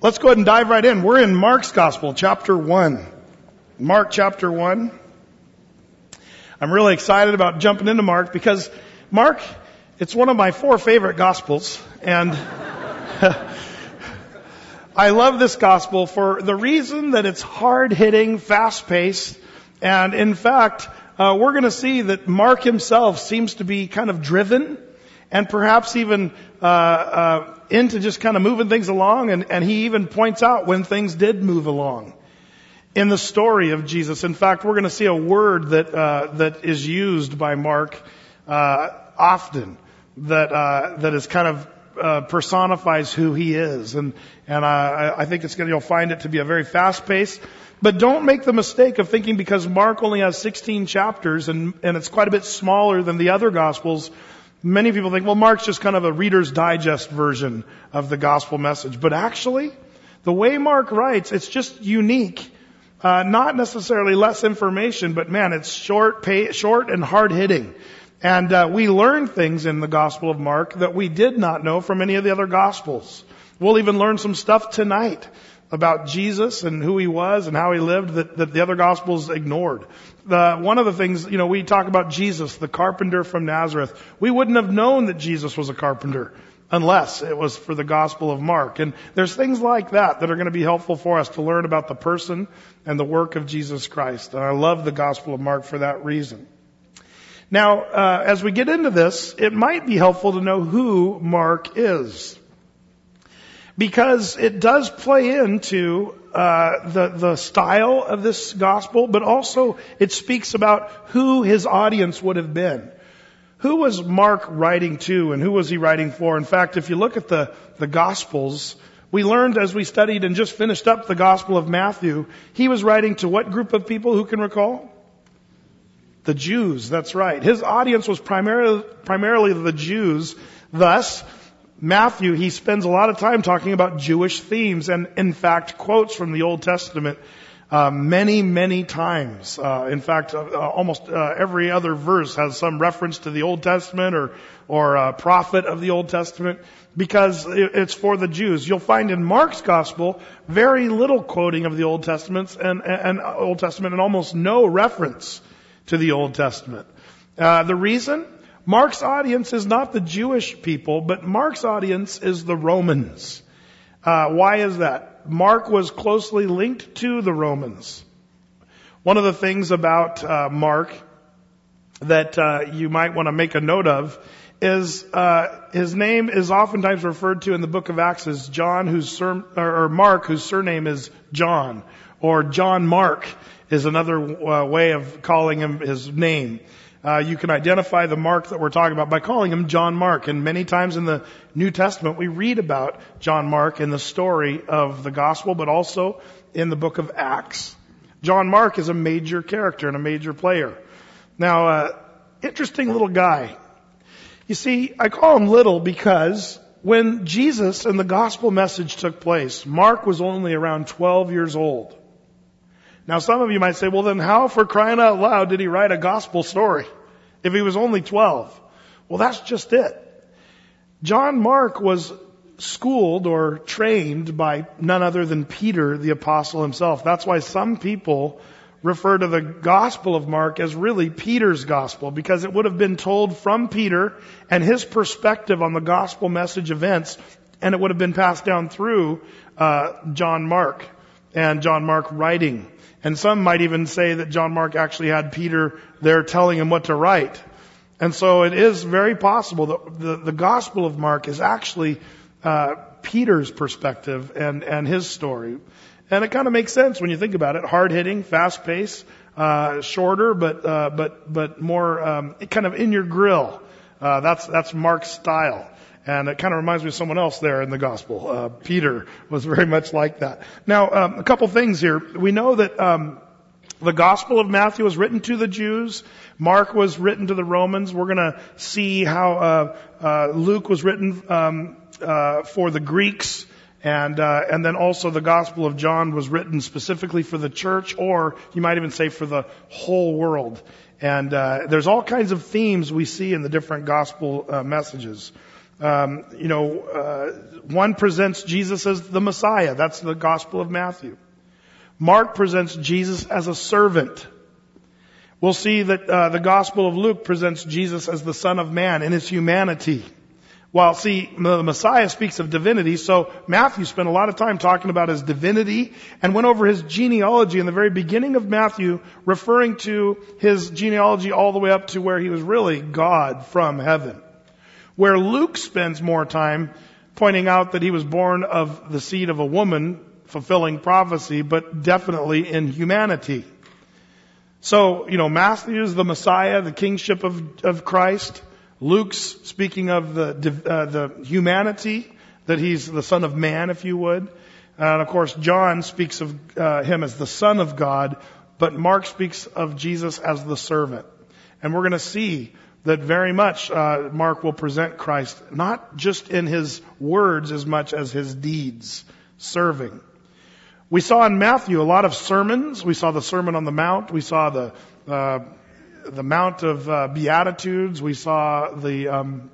Let's go ahead and dive right in. We're in Mark's Gospel, chapter 1. Mark chapter 1. I'm really excited about jumping into Mark because Mark, it's one of my 4 favorite Gospels. And I love this Gospel for the reason that it's hard-hitting, fast-paced. And in fact, we're going to see that Mark himself seems to be kind of driven and perhaps even into just kind of moving things along. And he even points out when things did move along in the story of Jesus. In fact, we're going to see a word that is used by Mark often that is kind of personifies who he is. And I think you'll find it to be a very fast pace. But don't make the mistake of thinking because Mark only has 16 chapters and it's quite a bit smaller than the other Gospels. Many people think, well, Mark's just kind of a Reader's Digest version of the gospel message. But actually, the way Mark writes, it's just unique. Not necessarily less information, but man, it's short and hard-hitting. And we learn things in the Gospel of Mark that we did not know from any of the other Gospels. We'll even learn some stuff tonight about Jesus and who he was and how he lived that the other Gospels ignored. One of the things, we talk about Jesus, the carpenter from Nazareth. We wouldn't have known that Jesus was a carpenter unless it was for the Gospel of Mark. And there's things like that are going to be helpful for us to learn about the person and the work of Jesus Christ. And I love the Gospel of Mark for that reason. Now, as we get into this, it might be helpful to know who Mark is, because it does play into the style of this gospel, but also it speaks about who his audience would have been. Who was Mark writing to and who was he writing for? In fact, if you look at the Gospels, we learned as we studied and just finished up the Gospel of Matthew, he was writing to what group of people? Who can recall? The Jews, that's right. His audience was primarily the Jews. Thus, Matthew, he spends a lot of time talking about Jewish themes and, in fact, quotes from the Old Testament many, many times. In fact, almost every other verse has some reference to the Old Testament or a prophet of the Old Testament because it's for the Jews. You'll find in Mark's Gospel very little quoting of the Old Testament and almost no reference to the Old Testament. The reason? Mark's audience is not the Jewish people, but Mark's audience is the Romans. Why is that? Mark was closely linked to the Romans. One of the things about Mark that you might want to make a note of is his name is oftentimes referred to in the book of Acts as John, or Mark, whose surname is John, or John Mark is another way of calling him his name. You can identify the Mark that we're talking about by calling him John Mark. And many times in the New Testament, we read about John Mark in the story of the gospel, but also in the book of Acts. John Mark is a major character and a major player. Now, interesting little guy. You see, I call him little because when Jesus and the gospel message took place, Mark was only around 12 years old. Now, some of you might say, well, then how, for crying out loud, did he write a gospel story if he was only 12? Well, that's just it. John Mark was schooled or trained by none other than Peter, the apostle himself. That's why some people refer to the Gospel of Mark as really Peter's gospel, because it would have been told from Peter and his perspective on the gospel message events, and it would have been passed down through John Mark and John Mark writing. And some might even say that John Mark actually had Peter there telling him what to write. And so it is very possible that the Gospel of Mark is actually Peter's perspective and his story. And it kind of makes sense when you think about it. Hard-hitting, fast-paced, shorter, but more kind of in your grill. That's Mark's style. And it kind of reminds me of someone else there in the gospel. Peter was very much like that. Now, a couple things here. We know that the Gospel of Matthew was written to the Jews. Mark was written to the Romans. We're going to see how Luke was written for the Greeks. And then also the Gospel of John was written specifically for the church, or you might even say for the whole world. And there's all kinds of themes we see in the different gospel messages. One presents Jesus as the Messiah. That's the Gospel of Matthew. Mark presents Jesus as a servant. We'll see that the Gospel of Luke presents Jesus as the Son of Man in his humanity. While, see, the Messiah speaks of divinity, so Matthew spent a lot of time talking about his divinity and went over his genealogy in the very beginning of Matthew, referring to his genealogy all the way up to where he was really God from heaven. Where Luke spends more time pointing out that he was born of the seed of a woman, fulfilling prophecy, but definitely in humanity. So, Matthew's the Messiah, the kingship of Christ. Luke's speaking of the humanity, that he's the Son of Man, if you would. And of course, John speaks of him as the Son of God, but Mark speaks of Jesus as the servant. And we're going to see that very much Mark will present Christ not just in his words as much as his deeds, serving. We saw in Matthew a lot of sermons. We saw the Sermon on the Mount. We saw the Mount of Beatitudes. We saw the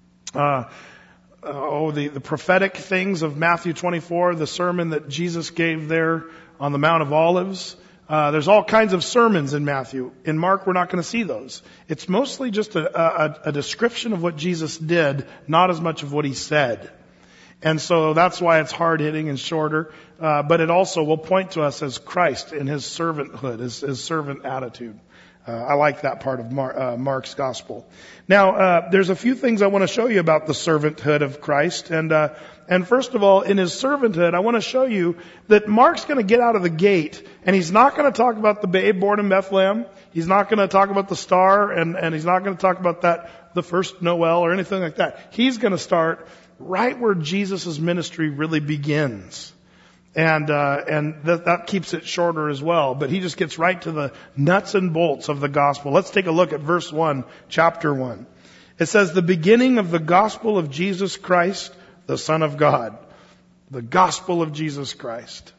prophetic things of Matthew 24, the sermon that Jesus gave there on the Mount of Olives. There's all kinds of sermons in Matthew. In Mark, we're not going to see those. It's mostly just a description of what Jesus did, not as much of what he said. And so that's why it's hard-hitting and shorter. But it also will point to us as Christ in his servanthood, his servant attitude. I like that part of Mark's gospel. Now, there's a few things I want to show you about the servanthood of Christ. And first of all, in his servanthood, I want to show you that Mark's going to get out of the gate, and he's not going to talk about the babe born in Bethlehem. He's not going to talk about the star, and he's not going to talk about the first Noel or anything like that. He's going to start right where Jesus' ministry really begins. And that keeps it shorter as well. But he just gets right to the nuts and bolts of the gospel. Let's take a look at verse 1, chapter 1. It says, the beginning of the gospel of Jesus Christ, the Son of God. The gospel of Jesus Christ.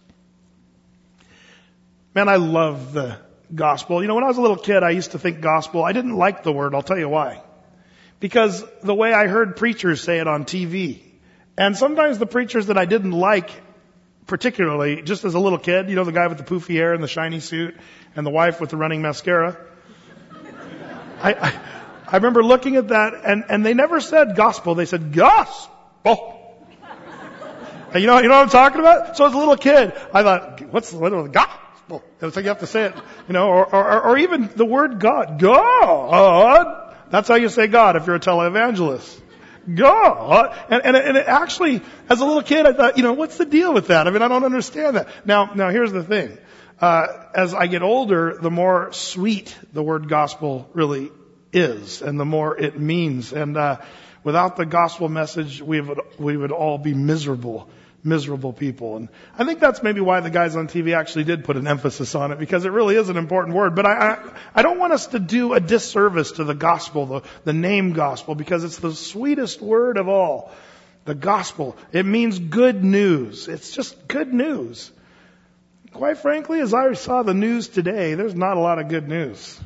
Man, I love the gospel. When I was a little kid, I used to think gospel. I didn't like the word. I'll tell you why. Because the way I heard preachers say it on TV. And sometimes the preachers that I didn't like, particularly, just as a little kid, the guy with the poofy hair and the shiny suit and the wife with the running mascara. I remember looking at that and they never said gospel. They said gospel. And you know what I'm talking about? So as a little kid, I thought, what's the gospel? It's like you have to say it, or even the word God. God. That's how you say God if you're a televangelist. God. And it actually, as a little kid, I thought, what's the deal with that? I don't understand that. Now here's the thing. As I get older, the more sweet the word gospel really is, and the more it means. And without the gospel message, we would all be miserable people. And I think that's maybe why the guys on TV actually did put an emphasis on it, because it really is an important word. But I don't want us to do a disservice to the gospel, the name gospel, because it's the sweetest word of all. The gospel. It means good news. It's just good news. Quite frankly, as I saw the news today, there's not a lot of good news.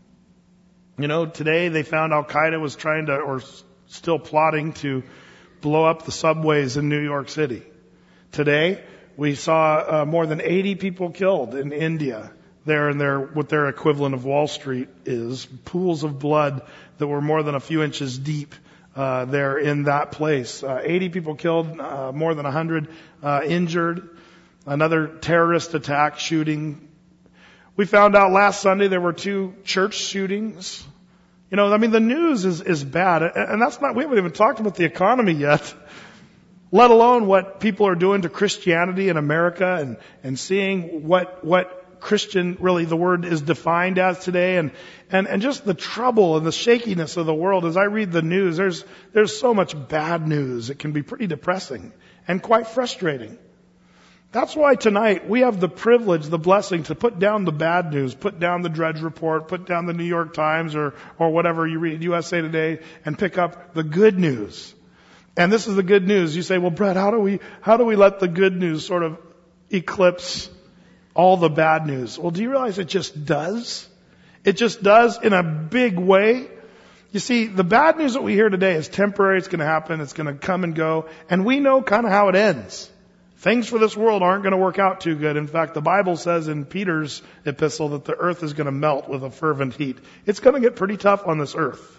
Today they found Al-Qaeda was trying to, or still plotting to, blow up the subways in New York City. Today, we saw more than 80 people killed in India. There and what their equivalent of Wall Street is. Pools of blood that were more than a few inches deep there in that place. 80 people killed, more than 100 injured. Another terrorist attack shooting. We found out last Sunday there were 2 church shootings. The news is bad. And we haven't even talked about the economy yet. Let alone what people are doing to Christianity in America and seeing what Christian really the word is defined as today and just the trouble and the shakiness of the world. As I read the news, there's so much bad news. It can be pretty depressing and quite frustrating. That's why tonight we have the privilege, the blessing to put down the bad news, put down the Drudge Report, put down the New York Times or whatever you read, USA Today, and pick up the good news. And this is the good news. You say, well, Brett, how do we let the good news sort of eclipse all the bad news? Well, do you realize it just does? It just does in a big way. You see, the bad news that we hear today is temporary. It's going to happen. It's going to come and go. And we know kind of how it ends. Things for this world aren't going to work out too good. In fact, the Bible says in Peter's epistle that the earth is going to melt with a fervent heat. It's going to get pretty tough on this earth.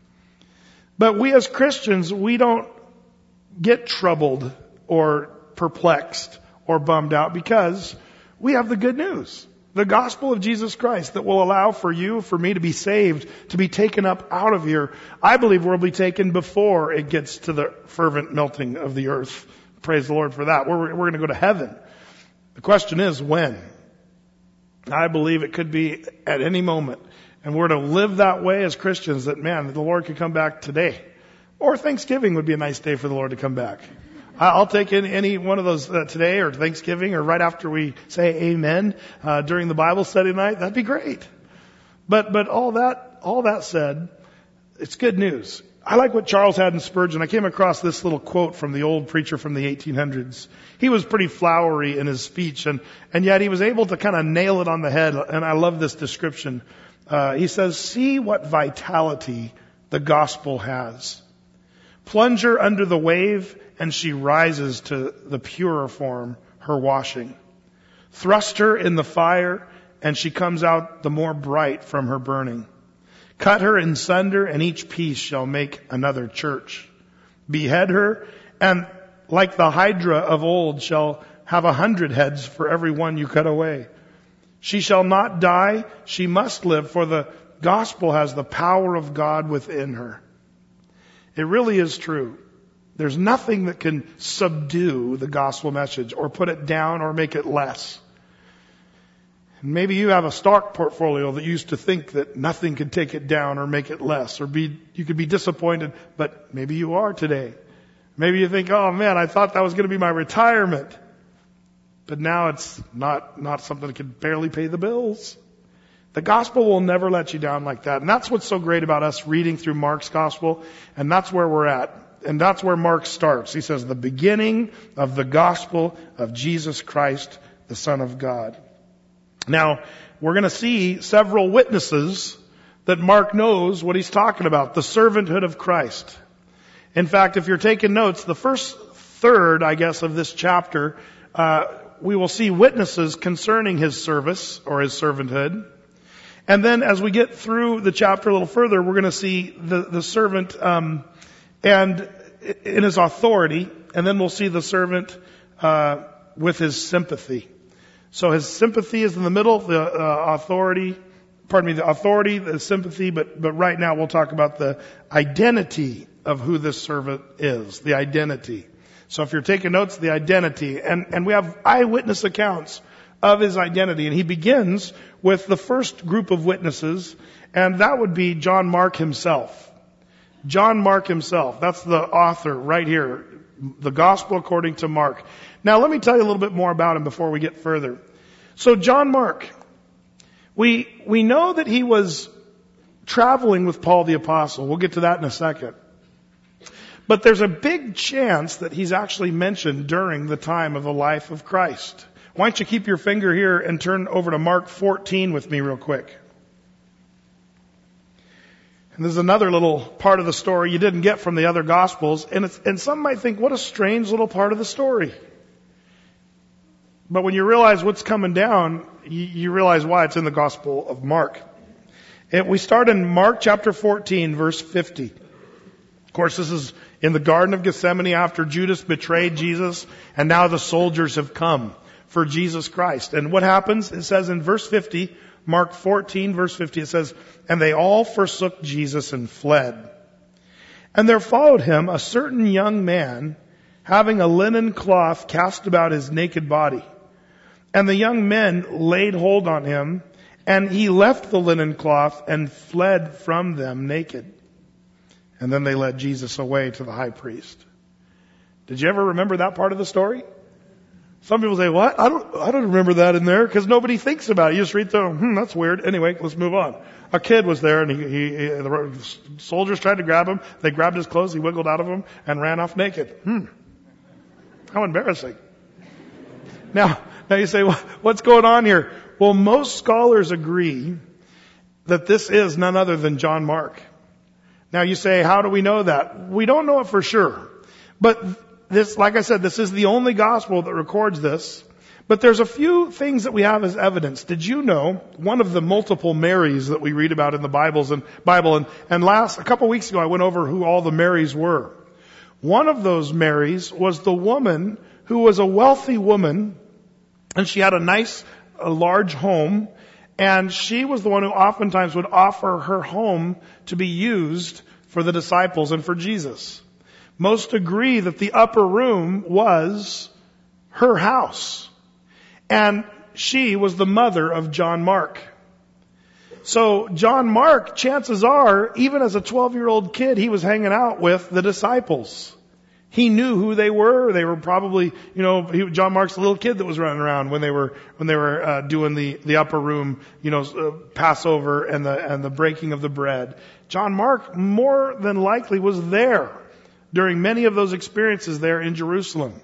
But we as Christians, we don't get troubled or perplexed or bummed out because we have the good news. The gospel of Jesus Christ that will allow for you, for me to be saved, to be taken up out of here. I believe we'll be taken before it gets to the fervent melting of the earth. Praise the Lord for that. We're going to go to heaven. The question is when. I believe it could be at any moment. And we're to live that way as Christians that, man, the Lord could come back today. Or Thanksgiving would be a nice day for the Lord to come back. I'll take any one of those today or Thanksgiving or right after we say amen during the Bible study night. That'd be great. But all that said, it's good news. I like what Charles Haddon Spurgeon. I came across this little quote from the old preacher from the 1800s. He was pretty flowery in his speech, and yet he was able to kind of nail it on the head. And I love this description. He says, "See what vitality the gospel has. Plunge her under the wave, and she rises to the purer form, her washing. Thrust her in the fire, and she comes out the more bright from her burning. Cut her in sunder, and each piece shall make another church. Behead her, and like the hydra of old shall have 100 heads for every one you cut away. She shall not die, she must live, for the gospel has the power of God within her." It really is true. There's nothing that can subdue the gospel message or put it down or make it less. Maybe you have a stock portfolio that used to think that nothing could take it down or make it less, or you could be disappointed, but maybe you are today. Maybe you think, oh man, I thought that was going to be my retirement. But now it's not something that can barely pay the bills. The gospel will never let you down like that. And that's what's so great about us reading through Mark's gospel. And that's where we're at. And that's where Mark starts. He says, the beginning of the gospel of Jesus Christ, the Son of God. Now, we're going to see several witnesses that Mark knows what he's talking about. The servanthood of Christ. In fact, if you're taking notes, the first third, I guess, of this chapter, we will see witnesses concerning his service or his servanthood. And then as we get through the chapter a little further, we're going to see the servant and in his authority, and then we'll see the servant with his sympathy. So his sympathy is in the middle, the authority, the sympathy, but right now we'll talk about the identity of who this servant is, the identity. So if you're taking notes, the identity, and we have eyewitness accounts of his identity. And he begins with the first group of witnesses, and that would be John Mark himself. John Mark himself. That's the author right here. The Gospel according to Mark. Now let me tell you a little bit more about him before we get further. So John Mark, we know that he was traveling with Paul the Apostle. We'll get to that in a second. But there's a big chance that he's actually mentioned during the time of the life of Christ. Why don't you keep your finger here and turn over to Mark 14 with me real quick. And there's another little part of the story you didn't get from the other Gospels. And some might think, what a strange little part of the story. But when you realize what's coming down, you realize why it's in the Gospel of Mark. We start in Mark chapter 14, verse 50. Of course, this is in the Garden of Gethsemane after Judas betrayed Jesus, and now the soldiers have come for Jesus Christ. And what happens? It says in verse 50, Mark 14, verse 50, it says, "And they all forsook Jesus and fled. And there followed him a certain young man, having a linen cloth cast about his naked body. And the young men laid hold on him, and he left the linen cloth and fled from them naked. And then they led Jesus away to the high priest." Did you ever remember that part of the story? Some people say, what? I don't remember that in there, because nobody thinks about it. You just read through, that's weird. Anyway, let's move on. A kid was there, and the soldiers tried to grab him. They grabbed his clothes, he wiggled out of them, and ran off naked. How embarrassing. Now you say, well, what's going on here? Well, most scholars agree that this is none other than John Mark. Now you say, how do we know that? We don't know it for sure. But this, like I said, this is the only gospel that records this. But there's a few things that we have as evidence. Did you know one of the multiple Marys that we read about in the Bible, and a couple weeks ago I went over who all the Marys were. One of those Marys was the woman who was a wealthy woman, and she had a large home, and she was the one who oftentimes would offer her home to be used for the disciples and for Jesus. Most agree that the upper room was her house. And she was the mother of John Mark. So John Mark, chances are, even as a 12-year-old kid, he was hanging out with the disciples. He knew who they were. They were probably, John Mark's the little kid that was running around when they were doing the upper room, Passover and the breaking of the bread. John Mark more than likely was there during many of those experiences there in Jerusalem.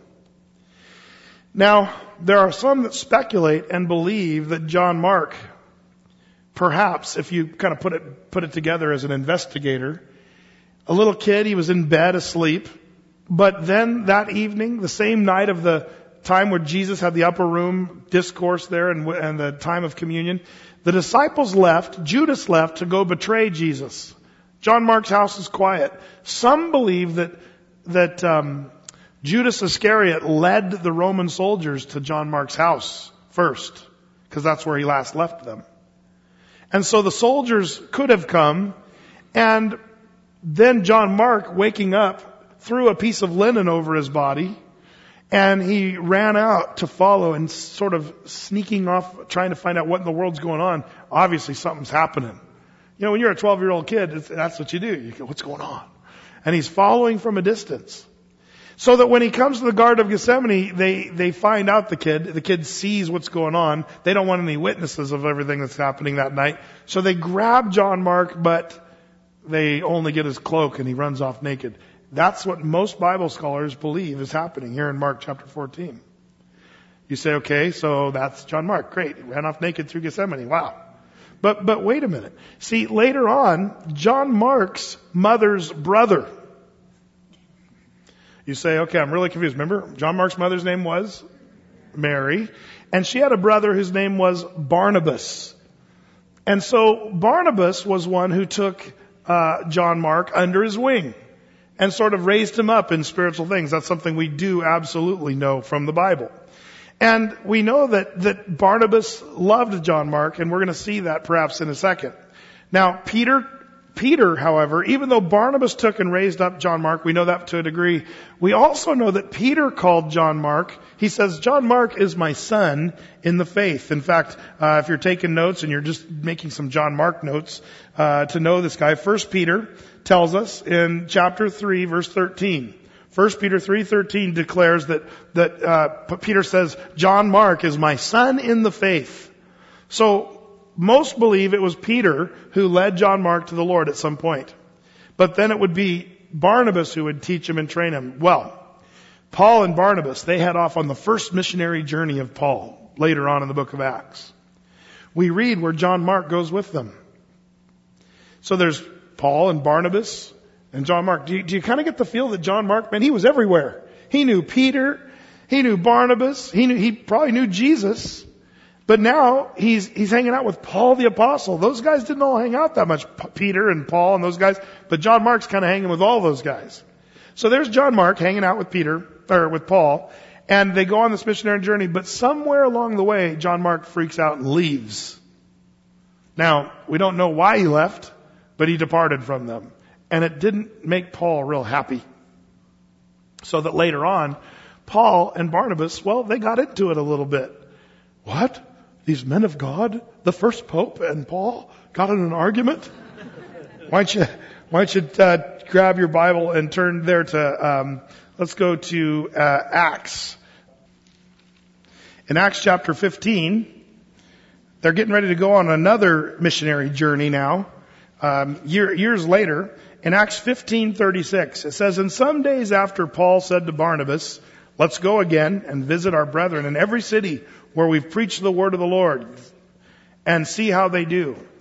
Now, there are some that speculate and believe that John Mark, perhaps, if you kind of put it together as an investigator, a little kid, he was in bed asleep, but then that evening, the same night of the time where Jesus had the upper room discourse there and the time of communion, the disciples left, Judas left to go betray Jesus. John Mark's house is quiet. Some believe that Judas Iscariot led the Roman soldiers to John Mark's house first, because that's where he last left them. And so the soldiers could have come, and then John Mark, waking up, threw a piece of linen over his body, and he ran out to follow and sort of sneaking off, trying to find out what in the world's going on. Obviously something's happening. When you're a 12-year-old kid, that's what you do. You go, what's going on? And he's following from a distance. So that when he comes to the Garden of Gethsemane, they find out the kid sees what's going on. They don't want any witnesses of everything that's happening that night. So they grab John Mark, but they only get his cloak and he runs off naked. That's what most Bible scholars believe is happening here in Mark chapter 14. You say, okay, so that's John Mark. Great. He ran off naked through Gethsemane. Wow. But wait a minute. See, later on, John Mark's mother's brother. You say, okay, I'm really confused. Remember, John Mark's mother's name was Mary, and she had a brother whose name was Barnabas. And so Barnabas was one who took John Mark under his wing and sort of raised him up in spiritual things. That's something we do absolutely know from the Bible. And we know that Barnabas loved John Mark, and we're going to see that perhaps in a second. Now, Peter, however, even though Barnabas took and raised up John Mark, we know that to a degree. We also know that Peter called John Mark. He says, John Mark is my son in the faith. In fact, if you're taking notes and you're just making some John Mark notes, to know this guy, 1 Peter tells us in chapter 3, verse 13. 1 Peter 3:13 declares that Peter says, John Mark is my son in the faith. So most believe it was Peter who led John Mark to the Lord at some point. But then it would be Barnabas who would teach him and train him. Well, Paul and Barnabas, they head off on the first missionary journey of Paul later on in the book of Acts. We read where John Mark goes with them. So there's Paul and Barnabas and John Mark. Do you kind of get the feel that John Mark, man, he was everywhere. He knew Peter. He knew Barnabas. He probably knew Jesus. But now he's hanging out with Paul the Apostle. Those guys didn't all hang out that much, Peter and Paul and those guys. But John Mark's kind of hanging with all those guys. So there's John Mark hanging out with Paul. And they go on this missionary journey. But somewhere along the way, John Mark freaks out and leaves. Now, we don't know why he left, but he departed from them. And it didn't make Paul real happy. So that later on, Paul and Barnabas, well, they got into it a little bit. What? These men of God, the first pope and Paul, got in an argument? Why don't you grab your Bible and turn there to, let's go to Acts. In Acts chapter 15, they're getting ready to go on another missionary journey now. Years later, in Acts 15:36, it says, and some days after Paul said to Barnabas, let's go again and visit our brethren in every city where we've preached the word of the Lord and see how they do.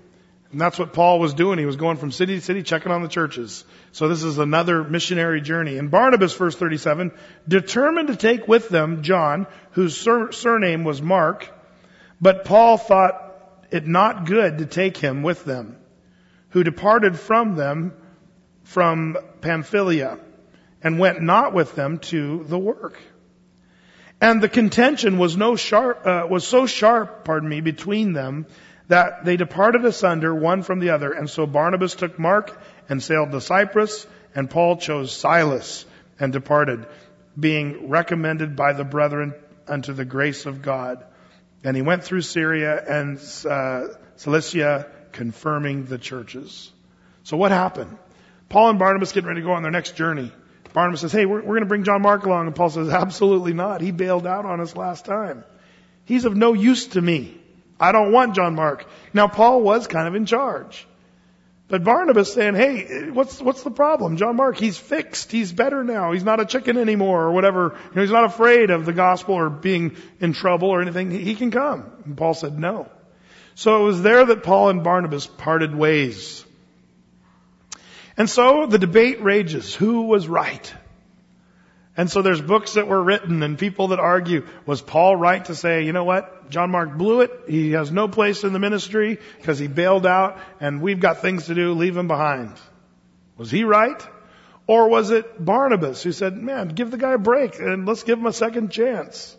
And that's what Paul was doing. He was going from city to city, checking on the churches. So this is another missionary journey. And Barnabas, verse 37, determined to take with them John, whose surname was Mark, but Paul thought it not good to take him with them, who departed from them from Pamphylia, and went not with them to the work. And the contention was so sharp, between them, that they departed asunder one from the other. And so Barnabas took Mark and sailed to Cyprus, and Paul chose Silas and departed, being recommended by the brethren unto the grace of God. And he went through Syria and Cilicia, confirming the churches. So what happened? Paul and Barnabas getting ready to go on their next journey. Barnabas says, hey, we're going to bring John Mark along. And Paul says, absolutely not. He bailed out on us last time. He's of no use to me. I don't want John Mark. Now, Paul was kind of in charge. But Barnabas saying, hey, what's the problem? John Mark, he's fixed. He's better now. He's not a chicken anymore or whatever. He's not afraid of the gospel or being in trouble or anything. He can come. And Paul said no. So it was there that Paul and Barnabas parted ways. And so the debate rages. Who was right? And so there's books that were written and people that argue, was Paul right to say, you know what, John Mark blew it. He has no place in the ministry because he bailed out and we've got things to do, leave him behind. Was he right? Or was it Barnabas who said, man, give the guy a break and let's give him a second chance?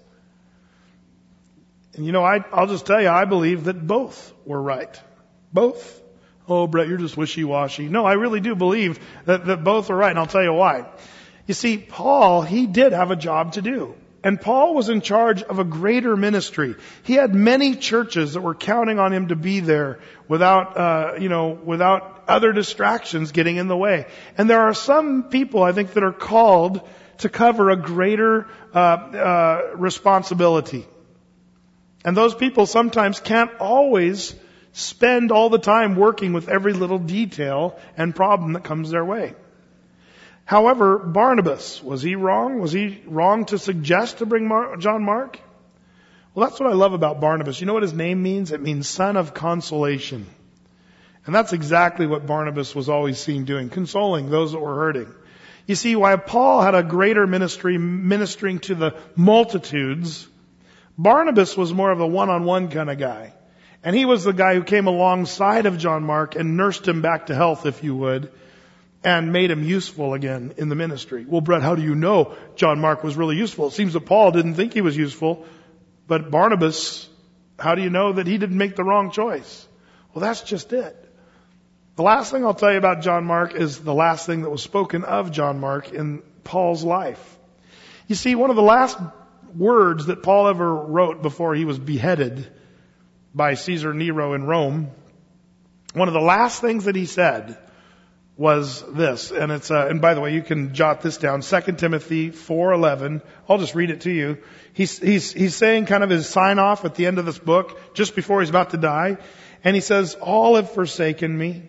And I'll just tell you, I believe that both were right. Both. Oh, Brett, you're just wishy-washy. No, I really do believe that both are right, and I'll tell you why. You see, Paul, he did have a job to do. And Paul was in charge of a greater ministry. He had many churches that were counting on him to be there without other distractions getting in the way. And there are some people, I think, that are called to cover a greater responsibility. And those people sometimes can't always spend all the time working with every little detail and problem that comes their way. However, Barnabas, was he wrong? Was he wrong to suggest to bring John Mark? Well, that's what I love about Barnabas. You know what his name means? It means son of consolation. And that's exactly what Barnabas was always seen doing, consoling those that were hurting. You see, while Paul had a greater ministry ministering to the multitudes, Barnabas was more of a one-on-one kind of guy. And he was the guy who came alongside of John Mark and nursed him back to health, if you would, and made him useful again in the ministry. Well, Brett, how do you know John Mark was really useful? It seems that Paul didn't think he was useful, but Barnabas, how do you know that he didn't make the wrong choice? Well, that's just it. The last thing I'll tell you about John Mark is the last thing that was spoken of John Mark in Paul's life. You see, one of the last words that Paul ever wrote before he was beheaded by Caesar Nero in Rome, one of the last things that he said was this, and and by the way, you can jot this down, 2 Timothy 4:11. I'll just read it to you. He's saying kind of his sign off at the end of this book, just before he's about to die, and he says, all have forsaken me.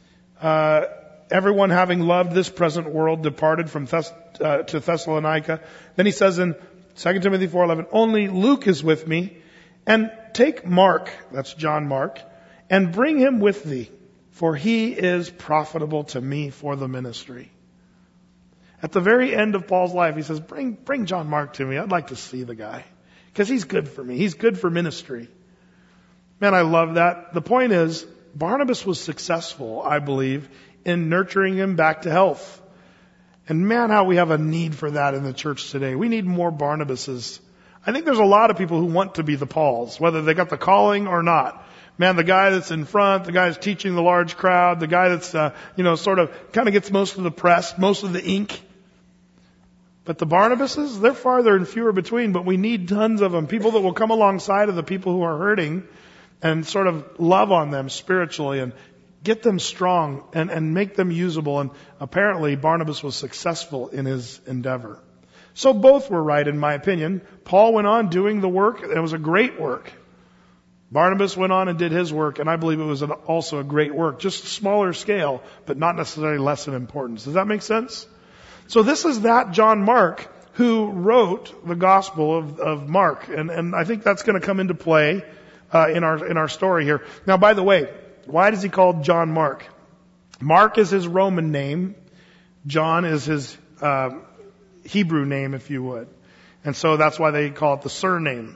Everyone having loved this present world departed from to Thessalonica. Then he says in 2 Timothy 4:11, only Luke is with me, and take Mark, that's John Mark, and bring him with thee, for he is profitable to me for the ministry. At the very end of Paul's life, he says, bring John Mark to me. I'd like to see the guy, because he's good for me. He's good for ministry. Man, I love that. The point is, Barnabas was successful, I believe, in nurturing him back to health. And man, how we have a need for that in the church today. We need more Barnabases. I think there's a lot of people who want to be the Pauls, whether they got the calling or not. Man, the guy that's in front, the guy that's teaching the large crowd, the guy that's, sort of kind of gets most of the press, most of the ink. But the Barnabases, they're farther and fewer between, but we need tons of them. People that will come alongside of the people who are hurting and sort of love on them spiritually and get them strong and make them usable. And apparently Barnabas was successful in his endeavor. So both were right, in my opinion. Paul went on doing the work. It was a great work. Barnabas went on and did his work, and I believe it was also a great work. Just a smaller scale, but not necessarily less in importance. Does that make sense? So this is that John Mark who wrote the Gospel of Mark. And I think that's going to come into play in our story here. Now, by the way, Why does he call John Mark? Mark is his Roman name. John is his Hebrew name, if you would. And so that's why they call it the surname.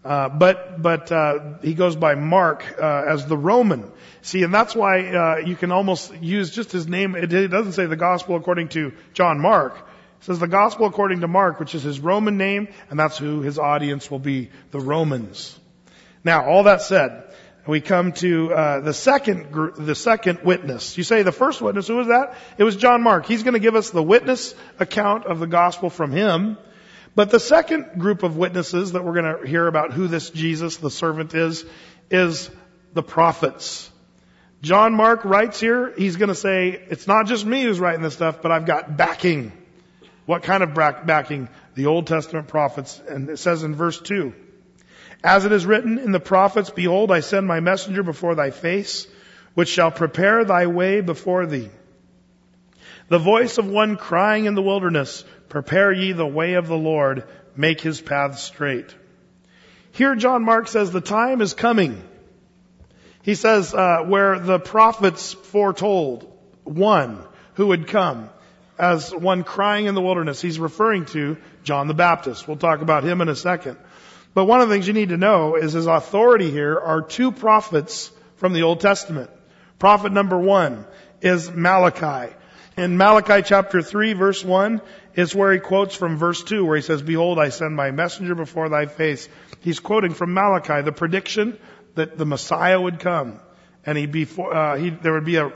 But he goes by Mark as the Roman. See, and that's why you can almost use just his name. It doesn't say the gospel according to John Mark. It says the gospel according to Mark, which is his Roman name, and that's who his audience will be, the Romans. Now, all that said, we come to the second witness. You say the first witness, who was that? It was John Mark. He's going to give us the witness account of the gospel from him. But the second group of witnesses that we're going to hear about who this Jesus, the servant, is the prophets. John Mark writes here, he's going to say, it's not just me who's writing this stuff, but I've got backing. What kind of backing? The Old Testament prophets. And it says in verse 2, as it is written in the prophets, behold, I send my messenger before thy face, which shall prepare thy way before thee. The voice of one crying in the wilderness, prepare ye the way of the Lord, make his path straight. Here John Mark says the time is coming. He says where the prophets foretold one who would come as one crying in the wilderness. He's referring to John the Baptist. We'll talk about him in a second. But one of the things you need to know is his authority here are two prophets from the Old Testament. Prophet number one is Malachi. In Malachi chapter 3 verse 1 is where he quotes from verse 2 where he says, behold, I send my messenger before thy face. He's quoting from Malachi, the prediction that the Messiah would come. And there would be a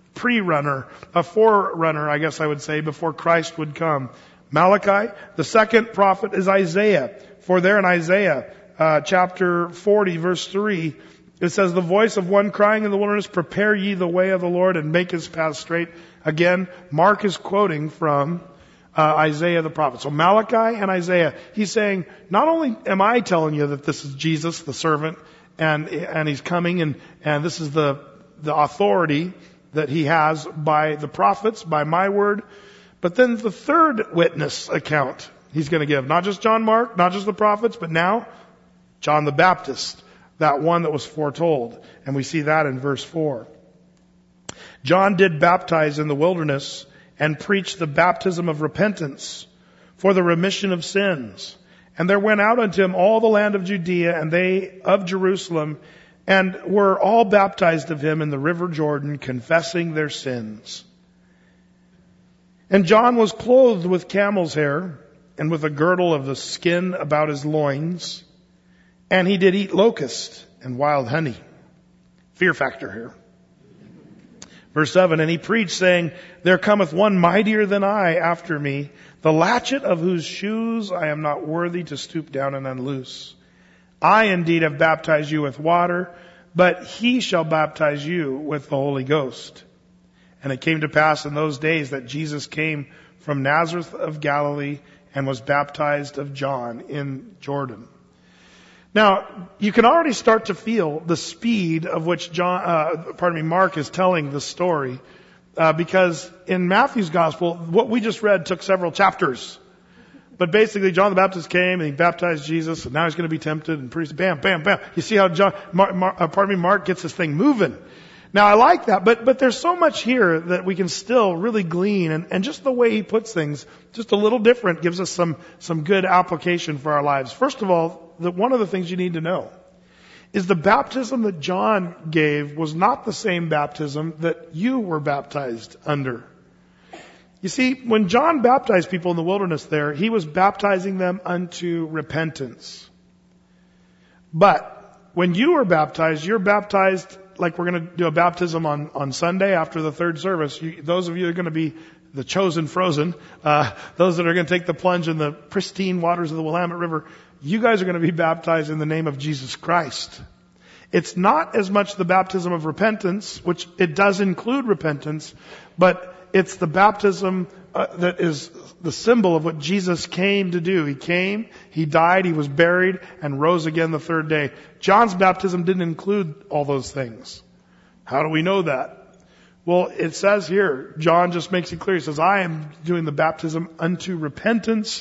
forerunner, I guess I would say, before Christ would come. Malachi. The second prophet is Isaiah. For there in Isaiah chapter 40 verse 3, it says, the voice of one crying in the wilderness, prepare ye the way of the Lord and make his path straight. Again, Mark is quoting from Isaiah the prophet. So Malachi and Isaiah, he's saying, not only am I telling you that this is Jesus, the servant, and he's coming, and this is the authority that he has by the prophets, by my word, but then the third witness account he's going to give. Not just John Mark, not just the prophets, but now John the Baptist, that one that was foretold. And we see that in verse 4. John did baptize in the wilderness and preach the baptism of repentance for the remission of sins. And there went out unto him all the land of Judea and they of Jerusalem, and were all baptized of him in the river Jordan, confessing their sins. And John was clothed with camel's hair, and with a girdle of the skin about his loins, and he did eat locust and wild honey. Fear factor here. Verse 7, and he preached, saying, there cometh one mightier than I after me, the latchet of whose shoes I am not worthy to stoop down and unloose. I indeed have baptized you with water, but he shall baptize you with the Holy Ghost. And it came to pass in those days that Jesus came from Nazareth of Galilee and was baptized of John in Jordan. Now, you can already start to feel the speed of which Mark is telling the story, because in Matthew's gospel, what we just read took several chapters. But basically, John the Baptist came and he baptized Jesus, and now he's going to be tempted, and pretty bam, bam, bam. You see how Mark gets this thing moving. Now, I like that, but there's so much here that we can still really glean, and just the way he puts things, just a little different, gives us some good application for our lives. First of all, one of the things you need to know is the baptism that John gave was not the same baptism that you were baptized under. You see, when John baptized people in the wilderness there, he was baptizing them unto repentance. But when you were baptized, you're baptized like we're going to do a baptism on Sunday after the third service. Those of you are going to be the chosen frozen, those that are going to take the plunge in the pristine waters of the Willamette River, you guys are going to be baptized in the name of Jesus Christ. It's not as much the baptism of repentance, which it does include repentance, but it's the baptism that is the symbol of what Jesus came to do. He came, he died, he was buried, and rose again the third day. John's baptism didn't include all those things. How do we know that? Well, it says here, John just makes it clear. He says, I am doing the baptism unto repentance,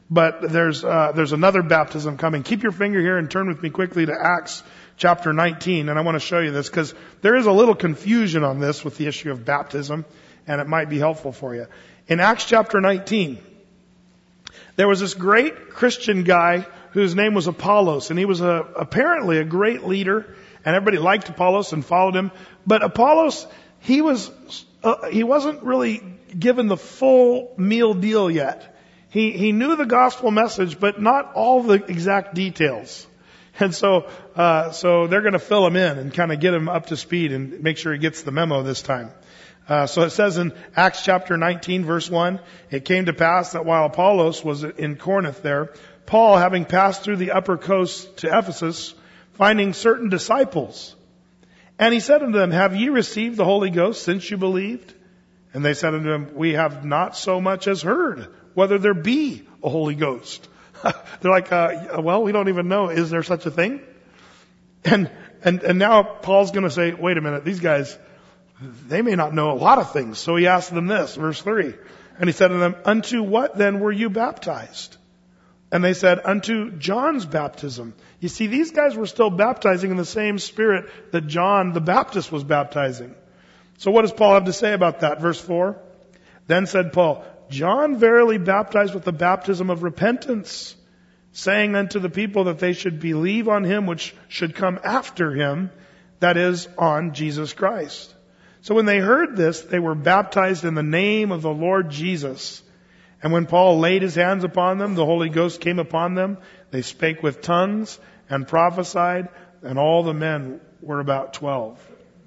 But there's another baptism coming. Keep your finger here and turn with me quickly to Acts chapter 19. And I want to show you this because there is a little confusion on this with the issue of baptism, and it might be helpful for you. In Acts chapter 19, there was this great Christian guy whose name was Apollos, and he was apparently a great leader, and everybody liked Apollos and followed him. But Apollos, he wasn't really given the full meal deal yet. He knew the gospel message, but not all the exact details. And so they're going to fill him in and kind of get him up to speed and make sure he gets the memo this time. So it says in Acts chapter 19 verse 1, it came to pass that while Apollos was in Corinth there, Paul, having passed through the upper coast to Ephesus, finding certain disciples, and he said unto them, have ye received the Holy Ghost since you believed? And they said unto him, we have not so much as heard whether there be a Holy Ghost. They're like, well, we don't even know. Is there such a thing? And now Paul's going to say, wait a minute, these guys, they may not know a lot of things. So he asked them this, verse 3. And he said to them, unto what then were you baptized? And they said, unto John's baptism. You see, these guys were still baptizing in the same spirit that John the Baptist was baptizing. So what does Paul have to say about that? Verse 4. Then said Paul, John verily baptized with the baptism of repentance, saying unto the people that they should believe on him which should come after him, that is, on Jesus Christ. So when they heard this, they were baptized in the name of the Lord Jesus. And when Paul laid his hands upon them, the Holy Ghost came upon them. They spake with tongues and prophesied, and all the men were about 12.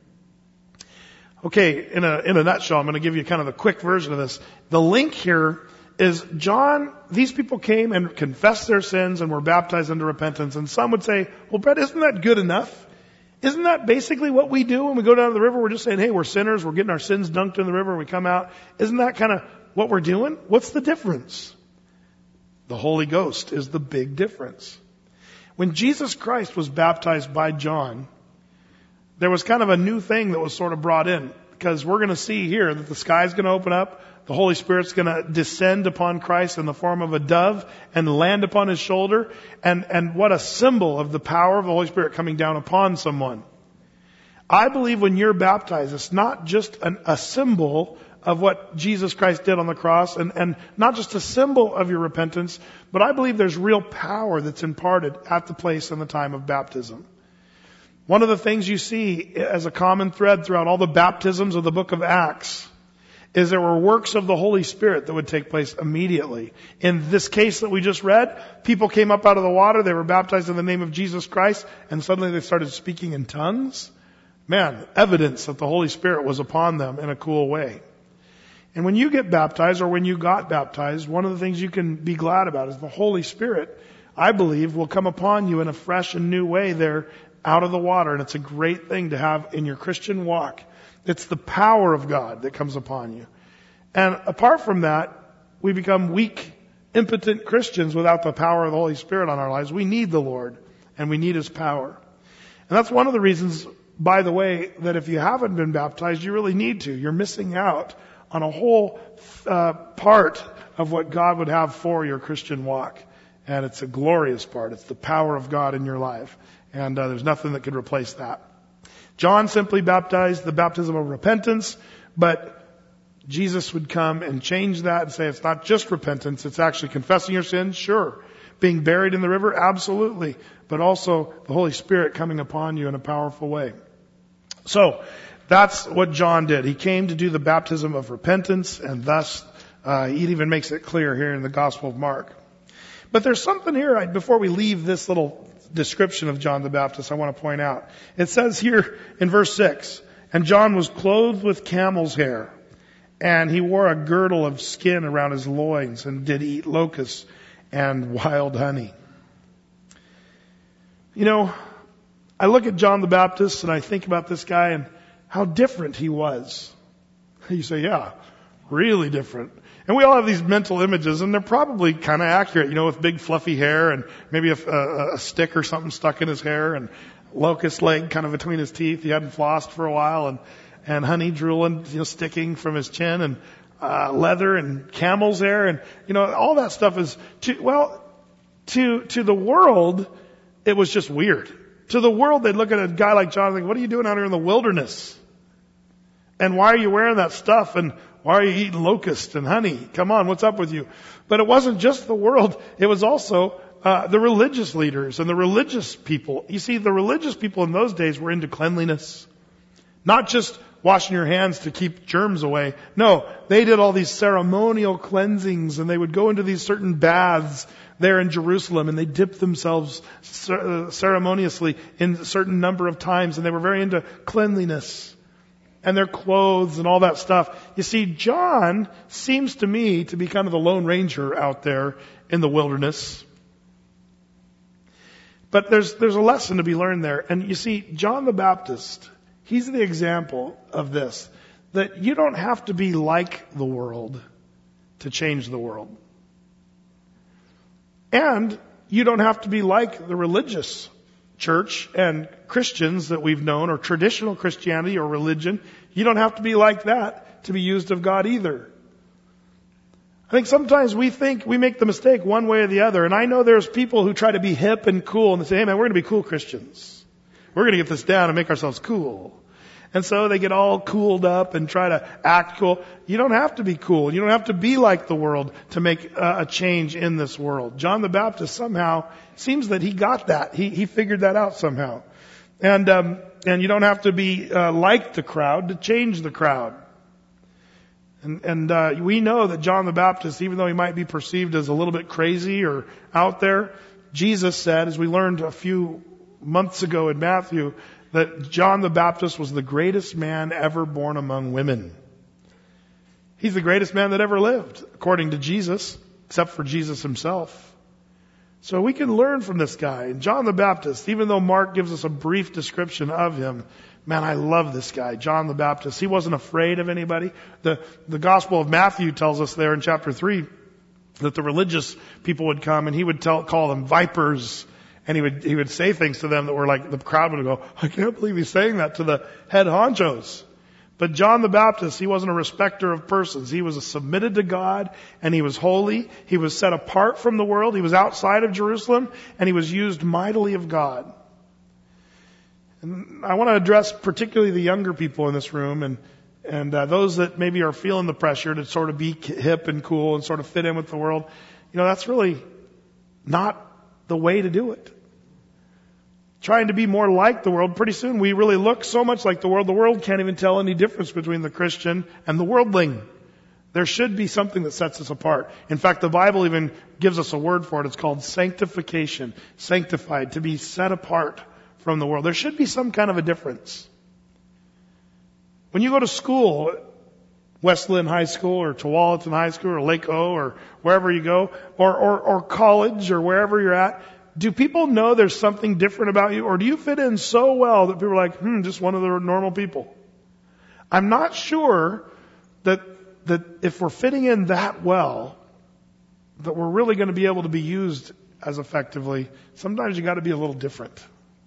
Okay, in a nutshell, I'm going to give you kind of a quick version of this. The link here is John, these people came and confessed their sins and were baptized into repentance. And some would say, well, Brett, isn't that good enough? Isn't that basically what we do when we go down to the river? We're just saying, hey, we're sinners. We're getting our sins dunked in the river. We come out. Isn't that kind of what we're doing? What's the difference? The Holy Ghost is the big difference. When Jesus Christ was baptized by John, there was kind of a new thing that was sort of brought in, because we're going to see here that the sky's going to open up. The Holy Spirit's going to descend upon Christ in the form of a dove and land upon his shoulder. And what a symbol of the power of the Holy Spirit coming down upon someone. I believe when you're baptized, it's not just a symbol of what Jesus Christ did on the cross and not just a symbol of your repentance, but I believe there's real power that's imparted at the place and the time of baptism. One of the things you see as a common thread throughout all the baptisms of the book of Acts is there were works of the Holy Spirit that would take place immediately. In this case that we just read, people came up out of the water, they were baptized in the name of Jesus Christ, and suddenly they started speaking in tongues. Man, evidence that the Holy Spirit was upon them in a cool way. And when you get baptized, or when you got baptized, one of the things you can be glad about is the Holy Spirit, I believe, will come upon you in a fresh and new way there out of the water. And it's a great thing to have in your Christian walk. It's the power of God that comes upon you. And apart from that, we become weak, impotent Christians without the power of the Holy Spirit on our lives. We need the Lord, and we need His power. And that's one of the reasons, by the way, that if you haven't been baptized, you really need to. You're missing out on a whole part of what God would have for your Christian walk. And it's a glorious part. It's the power of God in your life. And there's nothing that could replace that. John simply baptized the baptism of repentance, but Jesus would come and change that and say it's not just repentance, it's actually confessing your sins, sure. Being buried in the river, absolutely. But also the Holy Spirit coming upon you in a powerful way. So, that's what John did. He came to do the baptism of repentance, and thus he even makes it clear here in the Gospel of Mark. But there's something here, before we leave this little description of John the Baptist, I want to point out. It says here in verse 6, and John was clothed with camel's hair, and he wore a girdle of skin around his loins, and did eat locusts and wild honey. You know, I look at John the Baptist, and I think about this guy, and how different he was. You say, yeah, really different. And we all have these mental images, and they're probably kind of accurate, with big fluffy hair and maybe a stick or something stuck in his hair and locust leg kind of between his teeth. He hadn't flossed for a while, and honey drooling, sticking from his chin. And leather and camel's hair, and all that stuff is to the world it was just weird. To the world, they'd look at a guy like John and think, what are you doing out here in the wilderness? And why are you wearing that stuff? And why are you eating locusts and honey? Come on, what's up with you? But it wasn't just the world. It was also the religious leaders and the religious people. You see, the religious people in those days were into cleanliness. Not just washing your hands to keep germs away. No, they did all these ceremonial cleansings, and they would go into these certain baths there in Jerusalem, and they dipped themselves ceremoniously in a certain number of times, and they were very into cleanliness and their clothes and all that stuff. You see, John seems to me to be kind of the Lone Ranger out there in the wilderness. But there's a lesson to be learned there. And you see, John the Baptist, he's the example of this, that you don't have to be like the world to change the world. And you don't have to be like the religious church and Christians that we've known, or traditional Christianity or religion. You don't have to be like that to be used of God either. I think sometimes we make the mistake one way or the other. And I know there's people who try to be hip and cool and they say, hey man, we're going to be cool Christians. We're going to get this down and make ourselves cool. And so they get all cooled up and try to act cool. You don't have to be cool. You don't have to be like the world to make a change in this world. John the Baptist somehow seems that he got that. He figured that out somehow. And you don't have to be like the crowd to change the crowd. And we know that John the Baptist, even though he might be perceived as a little bit crazy or out there, Jesus said, as we learned a few months ago in Matthew, that John the Baptist was the greatest man ever born among women. He's the greatest man that ever lived, according to Jesus, except for Jesus himself. So we can learn from this guy. And John the Baptist, even though Mark gives us a brief description of him, man, I love this guy, John the Baptist. He wasn't afraid of anybody. The Gospel of Matthew tells us there in chapter 3 that the religious people would come and he would call them vipers. And he would say things to them that were like, the crowd would go, I can't believe he's saying that to the head honchos. But John the Baptist, he wasn't a respecter of persons. He was submitted to God, and he was holy. He was set apart from the world. He was outside of Jerusalem, and he was used mightily of God. And I want to address particularly the younger people in this room, and those that maybe are feeling the pressure to sort of be hip and cool and sort of fit in with the world. That's really not the way to do it. Trying to be more like the world, pretty soon we really look so much like the world. The world can't even tell any difference between the Christian and the worldling. There should be something that sets us apart. In fact, the Bible even gives us a word for it. It's called sanctification. Sanctified, to be set apart from the world. There should be some kind of a difference. When you go to school, West Lynn High School or Tualatin High School or Lake O or wherever you go, or college or wherever you're at, do people know there's something different about you? Or do you fit in so well that people are like, just one of the normal people? I'm not sure that if we're fitting in that well, that we're really going to be able to be used as effectively. Sometimes you got to be a little different.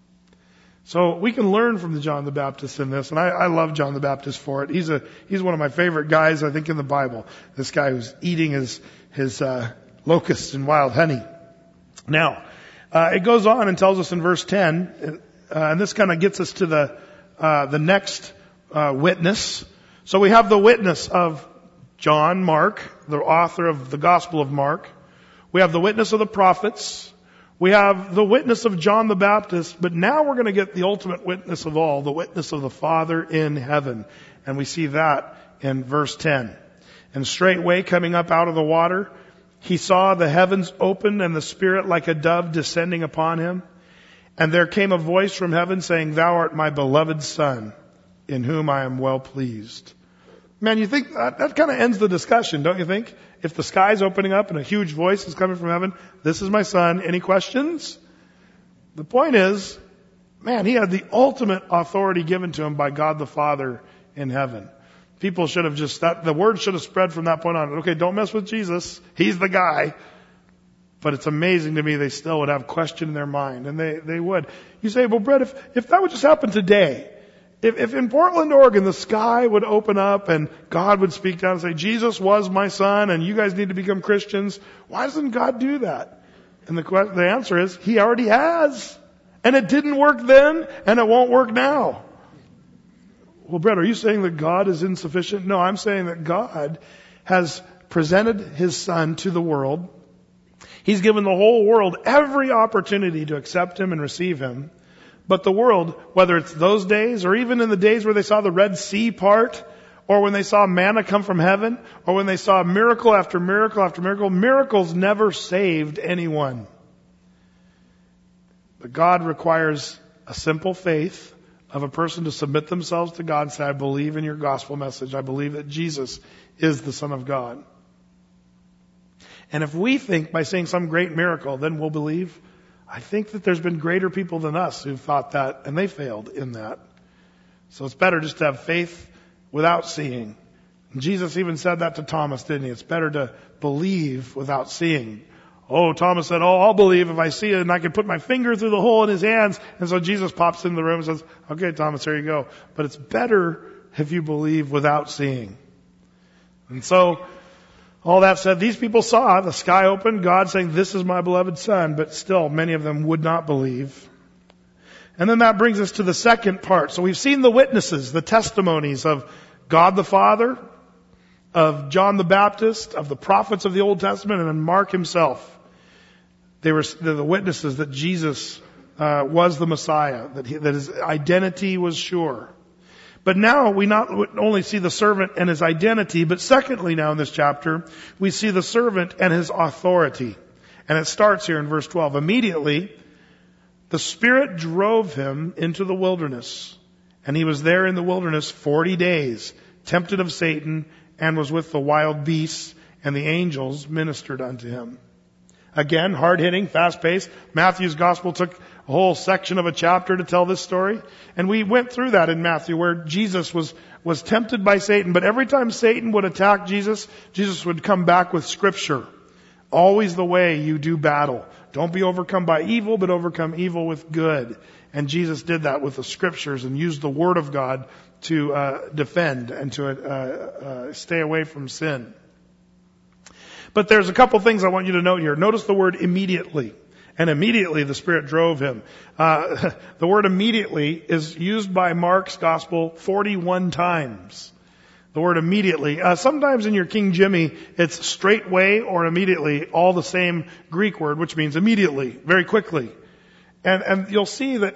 So we can learn from the John the Baptist in this, and I love John the Baptist for it. He's one of my favorite guys, I think, in the Bible. This guy who's eating his locusts and wild honey. Now, it goes on and tells us in verse 10, and this kind of gets us to the next witness. So we have the witness of John, Mark, the author of the Gospel of Mark. We have the witness of the prophets. We have the witness of John the Baptist, but now we're going to get the ultimate witness of all, the witness of the Father in heaven. And we see that in verse 10. And straightway coming up out of the water, he saw the heavens opened and the Spirit like a dove descending upon him. And there came a voice from heaven saying, Thou art my beloved Son, in whom I am well pleased. Man, you think that kind of ends the discussion, don't you think? If the sky's opening up and a huge voice is coming from heaven, this is my Son. Any questions? The point is, man, he had the ultimate authority given to him by God the Father in heaven. People should have the word should have spread from that point on. Okay, don't mess with Jesus. He's the guy. But it's amazing to me they still would have question in their mind. And they would. You say, well, Brett, if that would just happen today, If in Portland, Oregon, the sky would open up and God would speak down and say, Jesus was my son and you guys need to become Christians, why doesn't God do that? And the answer is, He already has. And it didn't work then and it won't work now. Well, Brett, are you saying that God is insufficient? No, I'm saying that God has presented His Son to the world. He's given the whole world every opportunity to accept Him and receive Him. But the world, whether it's those days or even in the days where they saw the Red Sea part, or when they saw manna come from heaven, or when they saw miracle after miracle after miracle, miracles never saved anyone. But God requires a simple faith of a person to submit themselves to God and say, I believe in your gospel message. I believe that Jesus is the Son of God. And if we think by saying some great miracle, then we'll believe, I think that there's been greater people than us who've thought that, and they failed in that. So it's better just to have faith without seeing. And Jesus even said that to Thomas, didn't He? It's better to believe without seeing. Oh, Thomas said, I'll believe if I see it and I can put my finger through the hole in His hands. And so Jesus pops in the room and says, okay, Thomas, there you go. But it's better if you believe without seeing. And so, all that said, these people saw the sky open, God saying, this is my beloved Son, but still many of them would not believe. And then that brings us to the second part. So we've seen the witnesses, the testimonies of God the Father, of John the Baptist, of the prophets of the Old Testament, and then Mark himself. They're the witnesses that Jesus was the Messiah, that His identity was sure. But now we not only see the servant and his identity, but secondly now in this chapter, we see the servant and his authority. And it starts here in verse 12. Immediately, the Spirit drove him into the wilderness. And he was there in the wilderness 40 days, tempted of Satan, and was with the wild beasts, and the angels ministered unto him. Again, hard-hitting, fast-paced. Matthew's gospel took a whole section of a chapter to tell this story. And we went through that in Matthew where Jesus was tempted by Satan. But every time Satan would attack Jesus, Jesus would come back with Scripture. Always the way you do battle. Don't be overcome by evil, but overcome evil with good. And Jesus did that with the Scriptures and used the Word of God to defend and to stay away from sin. But there's a couple things I want you to note here. Notice the word immediately. And immediately the Spirit drove him. The word immediately is used by Mark's gospel 41 times. The word immediately. Sometimes in your King Jimmy, it's straightway or immediately, all the same Greek word, which means immediately, very quickly. And you'll see that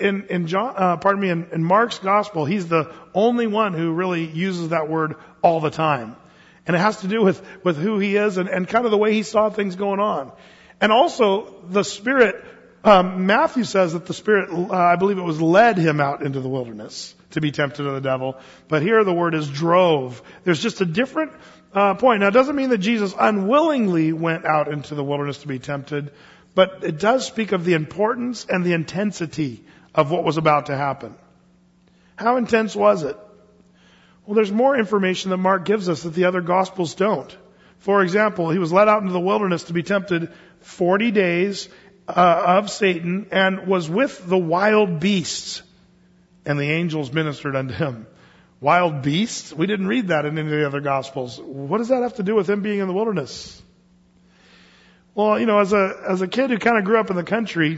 in Mark's gospel, he's the only one who really uses that word all the time. And it has to do with who he is and kind of the way he saw things going on. And also, the Spirit, Matthew says that the Spirit, I believe it was led him out into the wilderness to be tempted of the devil. But here the word is drove. There's just a different point. Now, it doesn't mean that Jesus unwillingly went out into the wilderness to be tempted, but it does speak of the importance and the intensity of what was about to happen. How intense was it? Well, there's more information that Mark gives us that the other Gospels don't. For example, he was led out into the wilderness to be tempted 40 days of Satan and was with the wild beasts, and the angels ministered unto him. Wild beasts? We didn't read that in any of the other Gospels. What does that have to do with him being in the wilderness? Well, as a kid who kind of grew up in the country,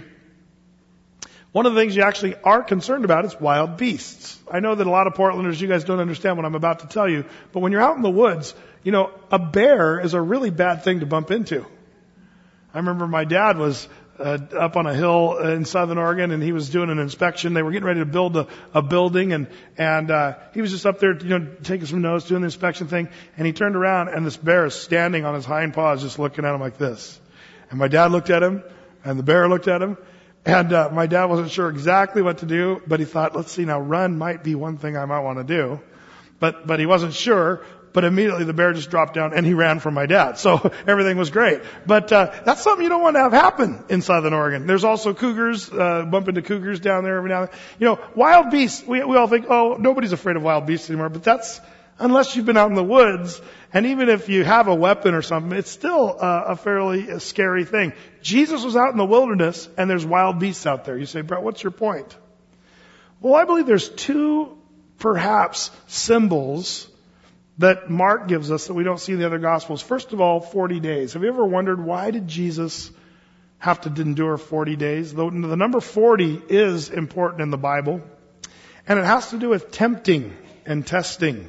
one of the things you actually are concerned about is wild beasts. I know that a lot of Portlanders, you guys don't understand what I'm about to tell you, but when you're out in the woods, a bear is a really bad thing to bump into. I remember my dad was up on a hill in Southern Oregon, and he was doing an inspection. They were getting ready to build a building, and he was just up there, taking some notes, doing the inspection thing, and he turned around, and this bear is standing on his hind paws, just looking at him like this. And my dad looked at him, and the bear looked at him. And my dad wasn't sure exactly what to do, but he thought, let's see, now run might be one thing I might want to do. But he wasn't sure, but immediately the bear just dropped down and he ran from my dad. So everything was great. But that's something you don't want to have happen in Southern Oregon. There's also cougars, bump into cougars down there every now and then. Wild beasts, we all think, nobody's afraid of wild beasts anymore, but that's unless you've been out in the woods. And even if you have a weapon or something, it's still a fairly scary thing. Jesus was out in the wilderness, and there's wild beasts out there. You say, Brett, what's your point? Well, I believe there's two perhaps symbols that Mark gives us that we don't see in the other Gospels. First of all, 40 days. Have you ever wondered why did Jesus have to endure 40 days? The number 40 is important in the Bible, and it has to do with tempting and testing.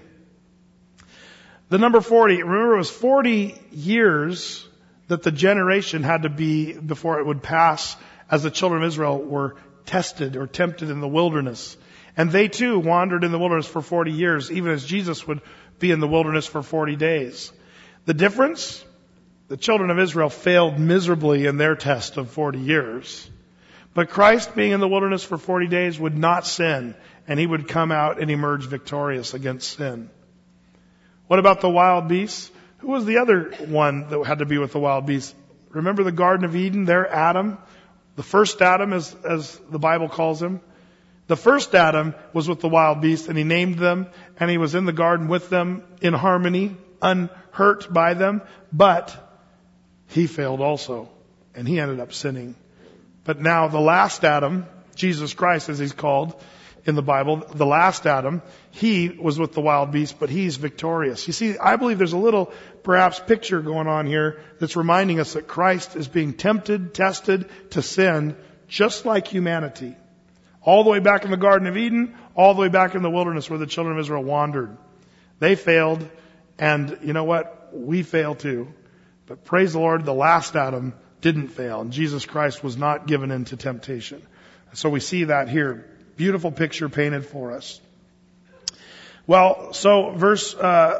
The number 40, remember it was 40 years that the generation had to be before it would pass as the children of Israel were tested or tempted in the wilderness. And they too wandered in the wilderness for 40 years, even as Jesus would be in the wilderness for 40 days. The difference? The children of Israel failed miserably in their test of 40 years. But Christ, being in the wilderness for 40 days, would not sin, and he would come out and emerge victorious against sin. What about the wild beasts? Who was the other one that had to be with the wild beasts? Remember the Garden of Eden there, Adam? The first Adam, as the Bible calls him. The first Adam was with the wild beasts, and he named them, and he was in the garden with them in harmony, unhurt by them, but he failed also, and he ended up sinning. But now the last Adam, Jesus Christ as he's called in the Bible, the last Adam, he was with the wild beasts, but he's victorious. You see, I believe there's a little, perhaps, picture going on here that's reminding us that Christ is being tempted, tested to sin, just like humanity. All the way back in the Garden of Eden, all the way back in the wilderness where the children of Israel wandered. They failed, and you know what? We fail too. But praise the Lord, the last Adam didn't fail, and Jesus Christ was not given into temptation. So we see that here. Beautiful picture painted for us. Well, so verse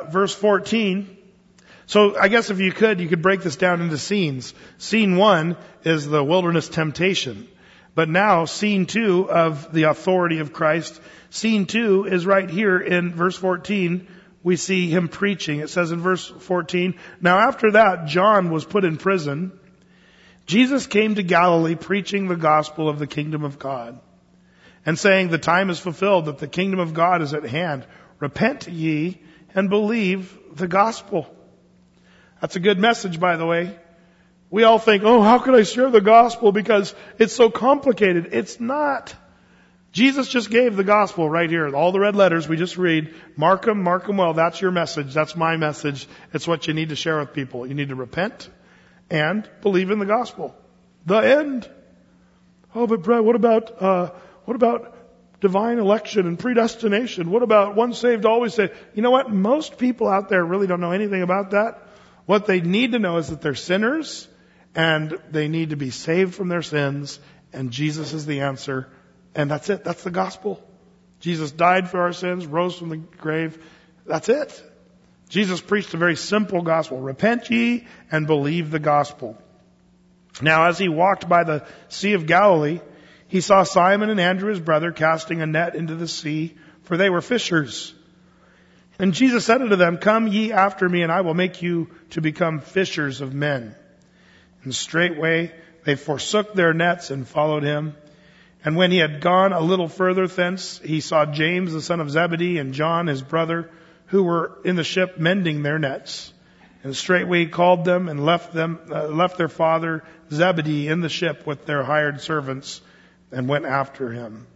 14. So I guess if you could break this down into scenes. Scene 1 is the wilderness temptation. But now, scene 2 of the authority of Christ, scene 2 is right here in verse 14. We see him preaching. It says in verse 14, "Now after that, John was put in prison. Jesus came to Galilee preaching the gospel of the kingdom of God, and saying, 'The time is fulfilled, that the kingdom of God is at hand. Repent ye and believe the gospel.'" That's a good message, by the way. We all think, oh, how can I share the gospel because it's so complicated. It's not. Jesus just gave the gospel right here. All the red letters we just read. Mark them well. That's your message. That's my message. It's what you need to share with people. You need to repent and believe in the gospel. The end. Oh, but Brett, what about divine election and predestination? What about once saved, always saved? You know what? Most people out there really don't know anything about that. What they need to know is that they're sinners, and they need to be saved from their sins, and Jesus is the answer. And that's it. That's the gospel. Jesus died for our sins, rose from the grave. That's it. Jesus preached a very simple gospel. Repent ye and believe the gospel. Now, as he walked by the Sea of Galilee, he saw Simon and Andrew, his brother, casting a net into the sea, for they were fishers. And Jesus said unto them, "Come ye after me, and I will make you to become fishers of men." And straightway they forsook their nets and followed him. And when he had gone a little further thence, he saw James the son of Zebedee and John his brother, who were in the ship mending their nets. And straightway he called them and left their father Zebedee in the ship with their hired servants, and went after him.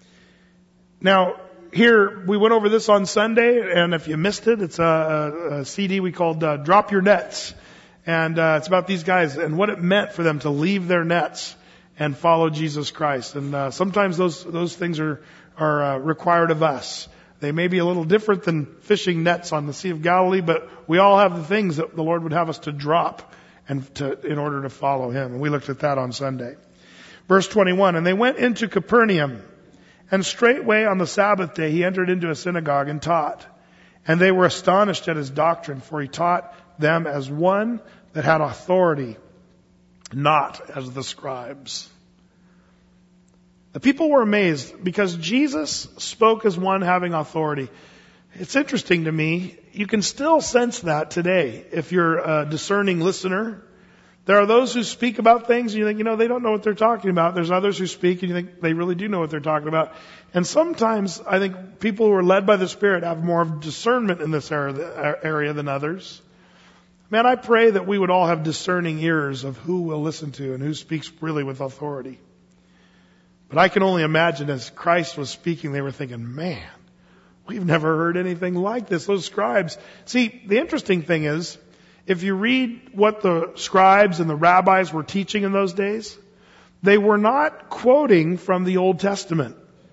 Now, here, we went over this on Sunday, and if you missed it, it's a CD we called Drop Your Nets. And it's about these guys and what it meant for them to leave their nets and follow Jesus Christ. And sometimes those things are required of us. They may be a little different than fishing nets on the Sea of Galilee, but we all have the things that the Lord would have us to drop in order to follow him. And we looked at that on Sunday. Verse 21, "And they went into Capernaum, and straightway on the Sabbath day he entered into a synagogue and taught. And they were astonished at his doctrine, for he taught them as one that had authority, not as the scribes." The people were amazed because Jesus spoke as one having authority. It's interesting to me. You can still sense that today if you're a discerning listener. There are those who speak about things and you think, they don't know what they're talking about. There's others who speak and you think they really do know what they're talking about. And sometimes I think people who are led by the Spirit have more of discernment in this area than others. Man, I pray that we would all have discerning ears of who we'll listen to and who speaks really with authority. But I can only imagine as Christ was speaking, they were thinking, man, We've never heard anything like this. Those scribes. See, the interesting thing is, if you read what the scribes and the rabbis were teaching in those days, they were not quoting from the Old Testament.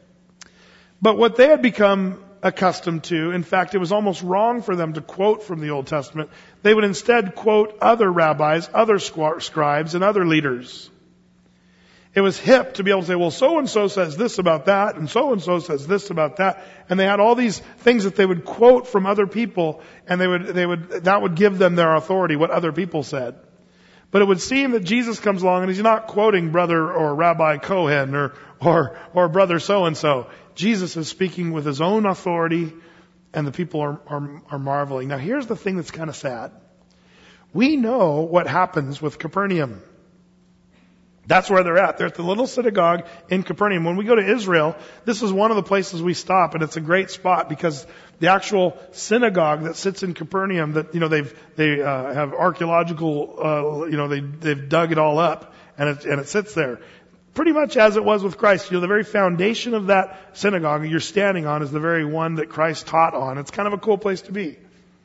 But what they had become accustomed to, in fact, it was almost wrong for them to quote from the Old Testament. They would instead quote other rabbis, other scribes, and other leaders. It was hip to be able to say, well, so-and-so says this about that, and so-and-so says this about that. And they had all these things that they would quote from other people, and that would give them their authority, what other people said. But it would seem that Jesus comes along and he's not quoting brother or Rabbi Cohen or brother so-and-so. Jesus is speaking with his own authority, and the people are marveling. Now here's the thing that's kind of sad. We know what happens with Capernaum. That's where they're at. They're at the little synagogue in Capernaum. When we go to Israel, this is one of the places we stop, and it's a great spot because the actual synagogue that sits in Capernaum, that they have archaeological, they've dug it all up, and it sits there, pretty much as it was with Christ. The very foundation of that synagogue you're standing on is the very one that Christ taught on. It's kind of a cool place to be.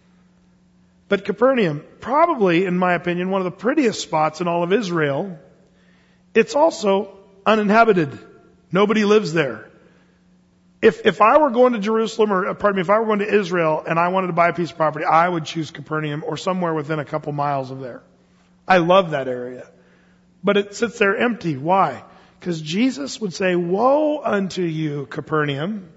But Capernaum, probably, in my opinion, one of the prettiest spots in all of Israel. It's also uninhabited. Nobody lives there. If I were going to Jerusalem, if I were going to Israel and I wanted to buy a piece of property, I would choose Capernaum or somewhere within a couple miles of there. I love that area. But it sits there empty. Why? Because Jesus would say, woe unto you, Capernaum,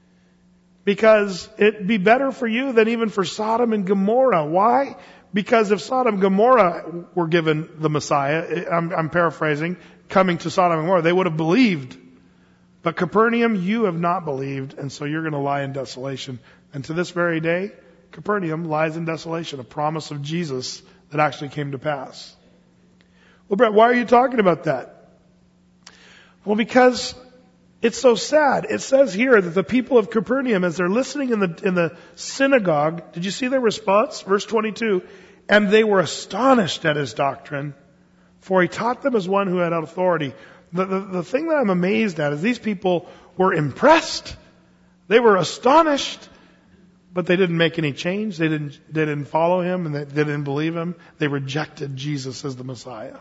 because it'd be better for you than even for Sodom and Gomorrah. Why? Because if Sodom and Gomorrah were given the Messiah, I'm paraphrasing, coming to Sodom and Gomorrah, they would have believed. But Capernaum, you have not believed, and so you're going to lie in desolation. And to this very day, Capernaum lies in desolation, a promise of Jesus that actually came to pass. Well, Brett, why are you talking about that? Well, because it's so sad. It says here that the people of Capernaum, as they're listening in the synagogue, did you see their response? Verse 22, and they were astonished at his doctrine, for he taught them as one who had authority. The thing that I'm amazed at is these people were impressed. They were astonished, but they didn't make any change. They didn't follow him, and they didn't believe him. They rejected Jesus as the Messiah.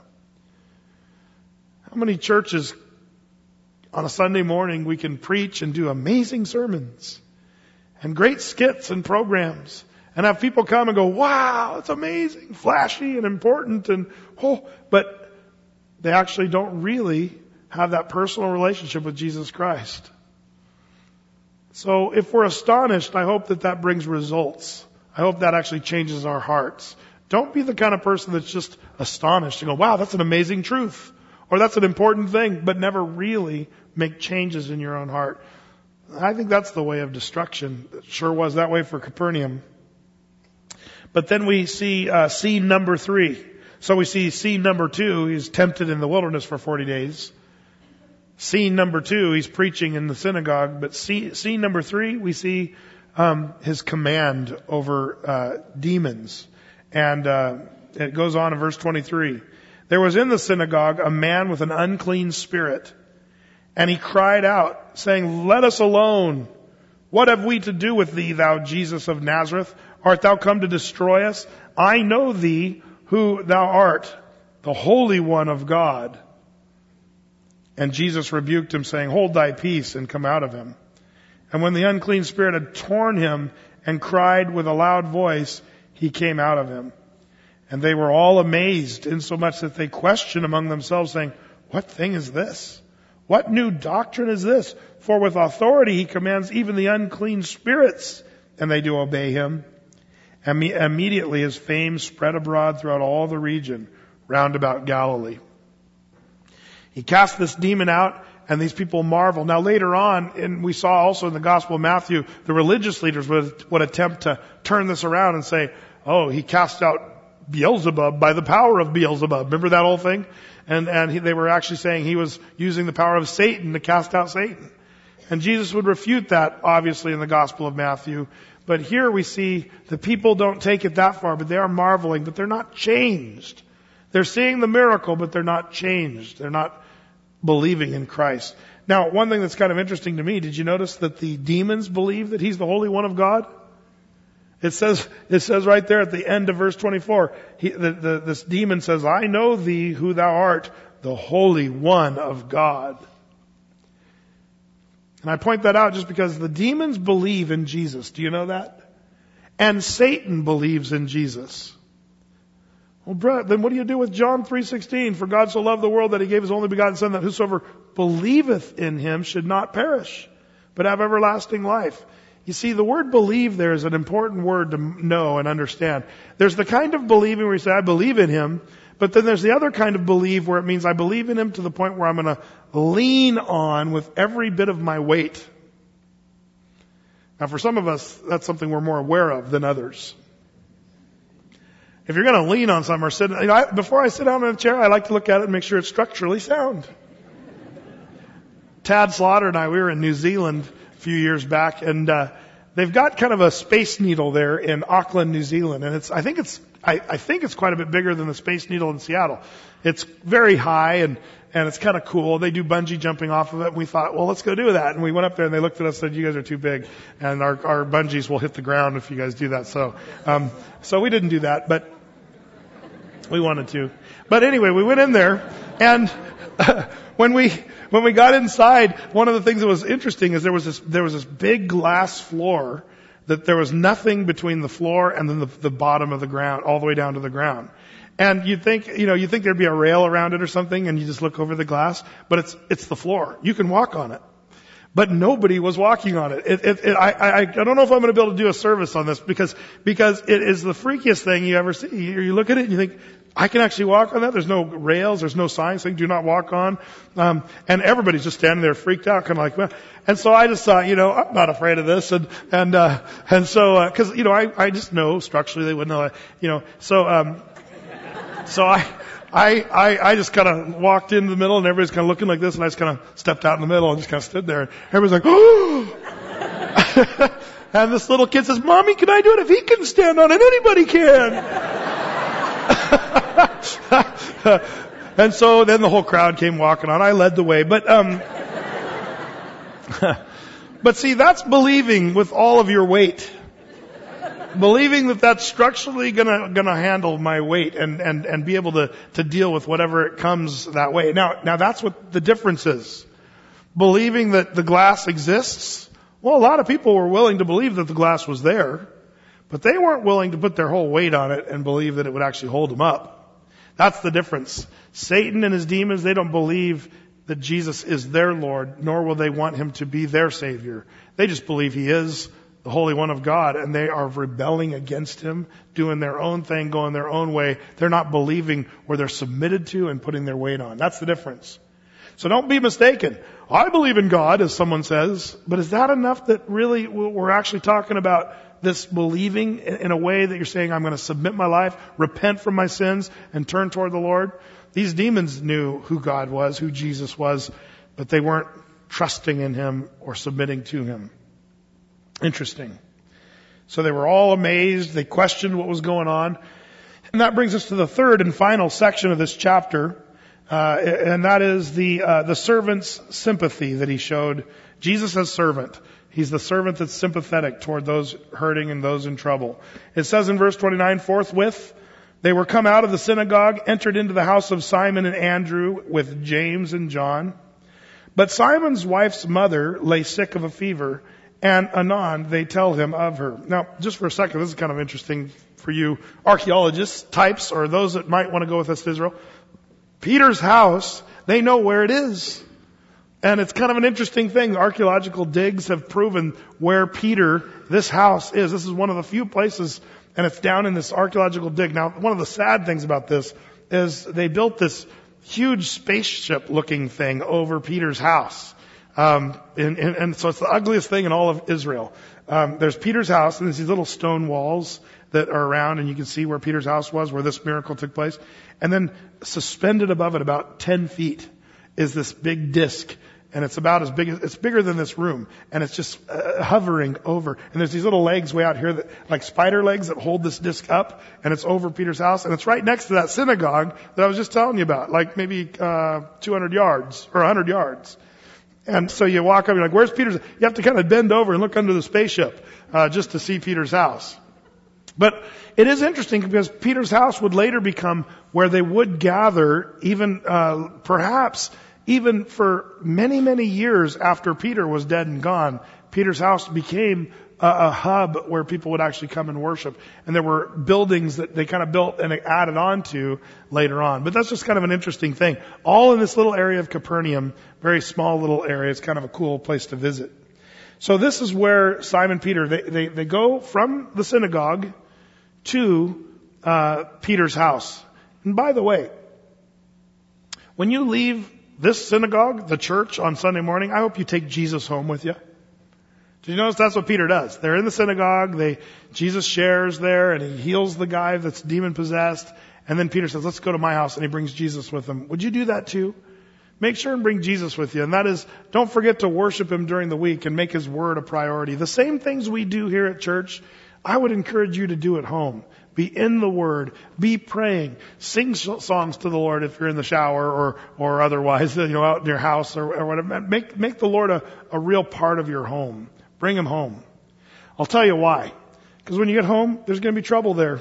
How many churches on a Sunday morning we can preach and do amazing sermons and great skits and programs and have people come and go, wow, it's amazing, flashy and important, but they actually don't really have that personal relationship with Jesus Christ. So if we're astonished, I hope that brings results. I hope that actually changes our hearts. Don't be the kind of person that's just astonished and go, wow, that's an amazing truth. Or that's an important thing, but never really make changes in your own heart. I think that's the way of destruction. It sure was that way for Capernaum. But then we see scene number 3. So we see scene number 2, he's tempted in the wilderness for 40 days. Scene number 2, he's preaching in the synagogue. But scene number 3, we see his command over demons. And it goes on in verse 23. There was in the synagogue a man with an unclean spirit, and he cried out, saying, let us alone. What have we to do with thee, thou Jesus of Nazareth? Art thou come to destroy us? I know thee, who thou art, the Holy One of God. And Jesus rebuked him, saying, hold thy peace, and come out of him. And when the unclean spirit had torn him and cried with a loud voice, he came out of him. And they were all amazed, insomuch that they questioned among themselves, saying, what thing is this? What new doctrine is this? For with authority he commands even the unclean spirits, and they do obey him. And immediately his fame spread abroad throughout all the region round about Galilee. He cast this demon out, and these people marvel. Now later on, and we saw also in the Gospel of Matthew, the religious leaders would attempt to turn this around and say, oh, he cast out Beelzebub by the power of Beelzebub. Remember that whole thing? And they were actually saying he was using the power of Satan to cast out Satan. And Jesus would refute that, obviously, in the Gospel of Matthew. But here we see the people don't take it that far, but they are marveling, but they're not changed. They're seeing the miracle, but they're not changed. They're not believing in Christ. Now, one thing that's kind of interesting to me, did you notice that the demons believe that he's the Holy One of God? It says right there at the end of verse 24, this demon says, I know thee who thou art, the Holy One of God. And I point that out just because the demons believe in Jesus. Do you know that? And Satan believes in Jesus. Well, Brett, then what do you do with John 3:16? For God so loved the world that he gave his only begotten Son, that whosoever believeth in him should not perish, but have everlasting life. You see, the word believe there is an important word to know and understand. There's the kind of believing where you say, I believe in him, but then there's the other kind of believe where it means I believe in him to the point where I'm going to lean on with every bit of my weight. Now, for some of us, that's something we're more aware of than others. If you're going to lean on something or sit, before I sit down in a chair, I like to look at it and make sure it's structurally sound. Tad Slaughter and I, we were in New Zealand a few years back, and they've got kind of a Space Needle there in Auckland, New Zealand, and I think it's quite a bit bigger than the Space Needle in Seattle. It's very high and it's kind of cool. They do bungee jumping off of it, and we thought, well, let's go do that. And we went up there and they looked at us and said, you guys are too big, and our bungees will hit the ground if you guys do that. So we didn't do that, but we wanted to. But anyway, we went in there, and when we got inside, one of the things that was interesting is there was this big glass floor that there was nothing between the floor and then the bottom of the ground, all the way down to the ground. And you'd think there'd be a rail around it or something, and you just look over the glass, but it's the floor. You can walk on it. But nobody was walking on it. I don't know if I'm going to be able to do a service on this because it is the freakiest thing you ever see. You look at it and you think, I can actually walk on that. There's no rails. There's no signs saying do not walk on. And everybody's just standing there freaked out, kind of like, well. And so I just thought, I'm not afraid of this. And so, cause, I just know structurally they wouldn't know, so I just kind of walked into the middle and everybody's kind of looking like this, and I just kind of stepped out in the middle and just kind of stood there. And everybody's like, oh! And this little kid says, Mommy, can I do it? If he can stand on it, anybody can. And so then the whole crowd came walking on. I led the way. But see, that's believing with all of your weight. Believing that that's structurally gonna handle my weight and be able to deal with whatever it comes that way. Now that's what the difference is. Believing that the glass exists. Well, a lot of people were willing to believe that the glass was there, but they weren't willing to put their whole weight on it and believe that it would actually hold them up. That's the difference. Satan and his demons, they don't believe that Jesus is their Lord, nor will they want him to be their Savior. They just believe he is the Holy One of God, and they are rebelling against him, doing their own thing, going their own way. They're not believing where they're submitted to and putting their weight on. That's the difference. So don't be mistaken. I believe in God, as someone says, but is that enough that really we're actually talking about this believing in a way that you're saying, I'm going to submit my life, repent from my sins, and turn toward the Lord? These demons knew who God was, who Jesus was, but they weren't trusting in him or submitting to him. Interesting. So they were all amazed. They questioned what was going on. And that brings us to the third and final section of this chapter. And that is the servant's sympathy that he showed. Jesus as servant. He's the servant that's sympathetic toward those hurting and those in trouble. It says in verse 29, forthwith they were come out of the synagogue, entered into the house of Simon and Andrew with James and John. But Simon's wife's mother lay sick of a fever, and anon they tell him of her. Now, just for a second, this is kind of interesting for you archaeologists, types, or those that might want to go with us to Israel. Peter's house, they know where it is. And it's kind of an interesting thing. Archaeological digs have proven where this house is. This is one of the few places, and it's down in this archaeological dig. Now, one of the sad things about this is they built this huge spaceship-looking thing over Peter's house. And so it's the ugliest thing in all of Israel. There's Peter's house, and there's these little stone walls that are around, and you can see where Peter's house was, where this miracle took place. And then suspended above it about 10 feet is this big disc. And it's about as big as, it's bigger than this room. And it's just hovering over. And there's these little legs way out here that, like spider legs that hold this disc up. And it's over Peter's house. And it's right next to that synagogue that I was just telling you about. Like maybe, 200 yards or 100 yards. And so you walk up, you're like, where's Peter's? You have to kind of bend over and look under the spaceship, just to see Peter's house. But it is interesting because Peter's house would later become where they would gather, even, perhaps, even for many, many years after Peter was dead and gone. Peter's house became a hub where people would actually come and worship. And there were buildings that they kind of built and added on to later on. But that's just kind of an interesting thing. All in this little area of Capernaum, very small little area. It's kind of a cool place to visit. So this is where Simon Peter, they go from the synagogue to Peter's house. And by the way, when you leave this synagogue, the church, on Sunday morning, I hope you take Jesus home with you. Did you notice that's what Peter does? They're in the synagogue, Jesus shares there, and he heals the guy that's demon possessed. And then Peter says, let's go to my house, and he brings Jesus with him. Would you do that too? Make sure and bring Jesus with you. And that is, don't forget to worship him during the week and make his word a priority. The same things we do here at church, I would encourage you to do at home. Be in the Word. Be praying. Sing songs to the Lord if you're in the shower or otherwise, out in your house or whatever. Make the Lord a real part of your home. Bring him home. I'll tell you why. Because when you get home, there's going to be trouble there.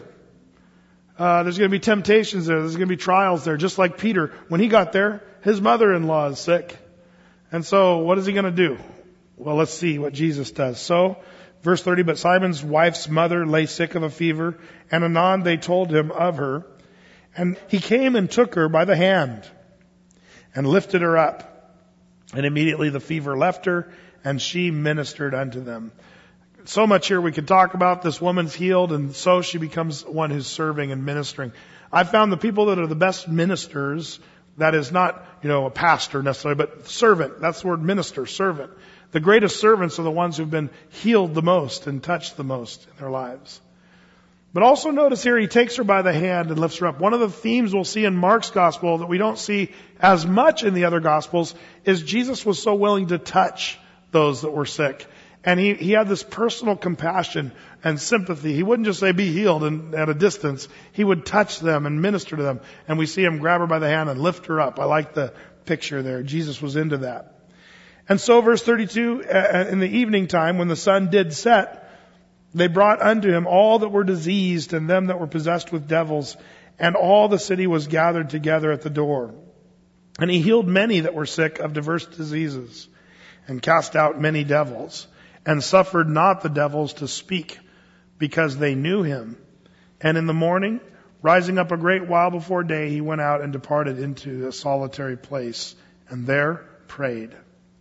There's going to be temptations there. There's going to be trials there. Just like Peter, when he got there, his mother-in-law is sick. And so what is he going to do? Well, let's see what Jesus does. So, verse 30, but Simon's wife's mother lay sick of a fever, and anon they told him of her. And he came and took her by the hand and lifted her up. And immediately the fever left her, and she ministered unto them. So much here we could talk about. This woman's healed, and so she becomes one who's serving and ministering. I've found the people that are the best ministers, that is not, a pastor necessarily, but servant. That's the word minister, servant. The greatest servants are the ones who've been healed the most and touched the most in their lives. But also notice here, he takes her by the hand and lifts her up. One of the themes we'll see in Mark's gospel that we don't see as much in the other gospels is Jesus was so willing to touch those that were sick. And he had this personal compassion and sympathy. He wouldn't just say, be healed and at a distance. He would touch them and minister to them. And we see him grab her by the hand and lift her up. I like the picture there. Jesus was into that. And so verse 32, in the evening time, when the sun did set, they brought unto him all that were diseased and them that were possessed with devils. And all the city was gathered together at the door. And he healed many that were sick of diverse diseases, and cast out many devils, and suffered not the devils to speak, because they knew him. And in the morning, rising up a great while before day, he went out and departed into a solitary place, and there prayed.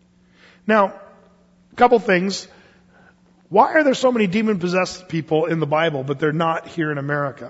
Now, a couple things. Why are there so many demon-possessed people in the Bible, but they're not here in America?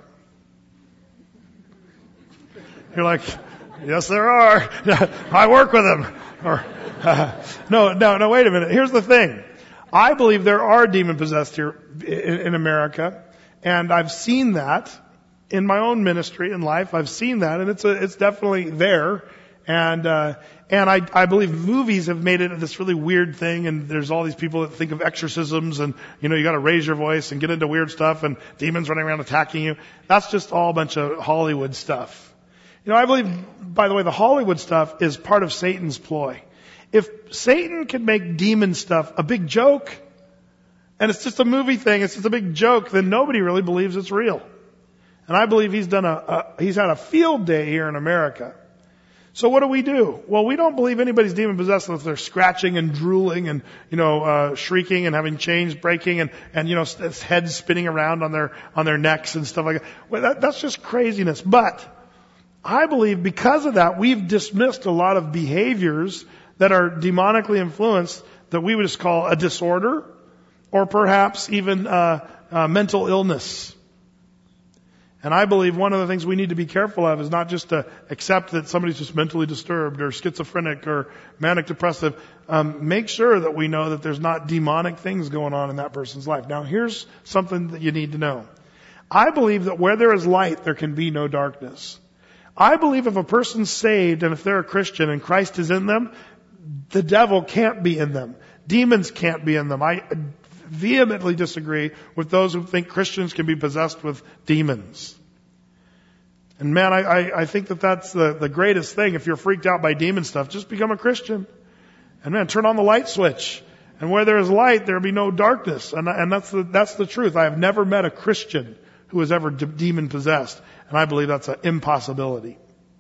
You're like, yes, there are. I work with them. Or, no, wait a minute. Here's the thing. I believe there are demon-possessed here in America, and I've seen that in my own ministry and life. I've seen that, and it's definitely there. And I believe movies have made it this really weird thing, and there's all these people that think of exorcisms, and you gotta raise your voice and get into weird stuff, and demons running around attacking you. That's just all a bunch of Hollywood stuff. I believe, by the way, the Hollywood stuff is part of Satan's ploy. If Satan can make demon stuff a big joke, and it's just a movie thing, it's just a big joke, then nobody really believes it's real. And I believe he's had a field day here in America. So what do? Well, we don't believe anybody's demon possessed if they're scratching and drooling and, shrieking and having chains breaking and heads spinning around on their necks and stuff like that. Well, that's just craziness. But I believe because of that, we've dismissed a lot of behaviors that are demonically influenced that we would just call a disorder or perhaps even mental illness. And I believe one of the things we need to be careful of is not just to accept that somebody's just mentally disturbed or schizophrenic or manic depressive. Make sure that we know that there's not demonic things going on in that person's life. Now, here's something that you need to know. I believe that where there is light, there can be no darkness. I believe if a person's saved and if they're a Christian and Christ is in them, the devil can't be in them. Demons can't be in them. I vehemently disagree with those who think Christians can be possessed with demons. And man, I think that that's the greatest thing. If you're freaked out by demon stuff, just become a Christian And man, turn on the light switch. And where there is light, there will be no darkness. And that's the truth. I have never met a Christian who was ever demon possessed. And I believe that's an impossibility.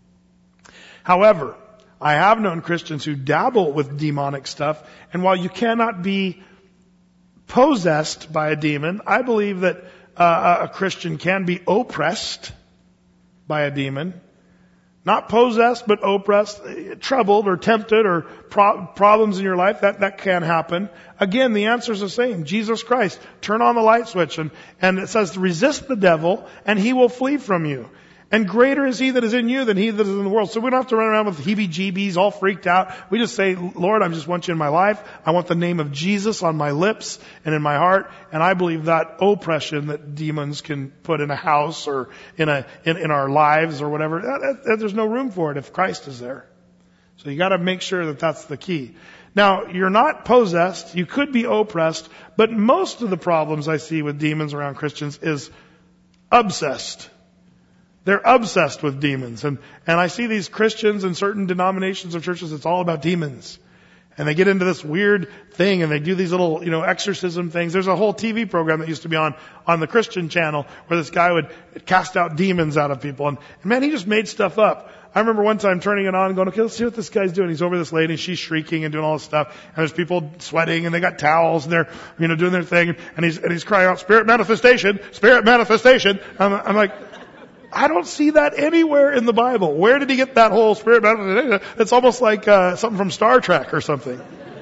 However, I have known Christians who dabble with demonic stuff. And while you cannot be possessed by a demon, I believe that a Christian can be oppressed by a demon. Not possessed, but oppressed, troubled or tempted or problems in your life. That can happen. Again, the answer is the same. Jesus Christ. Turn on the light switch. And it says to resist the devil and he will flee from you. And greater is he that is in you than he that is in the world. So we don't have to run around with heebie-jeebies, all freaked out. We just say, Lord, I just want you in my life. I want the name of Jesus on my lips and in my heart. And I believe that oppression that demons can put in a house or in our lives or whatever, there's no room for it if Christ is there. So you got to make sure that that's the key. Now, you're not possessed. You could be oppressed. But most of the problems I see with demons around Christians is obsessed. They're obsessed with demons. And I see these Christians in certain denominations of churches, it's all about demons. And they get into this weird thing and they do these little, exorcism things. There's a whole TV program that used to be on the Christian channel where this guy would cast out demons out of people. And man, he just made stuff up. I remember one time turning it on and going, okay, let's see what this guy's doing. He's over this lady, she's shrieking and doing all this stuff. And there's people sweating and they got towels and they're, doing their thing. And he's crying out, spirit manifestation, spirit manifestation. I'm like, I don't see that anywhere in the Bible. Where did he get that whole spirit manifestation? It's almost like something from Star Trek or something.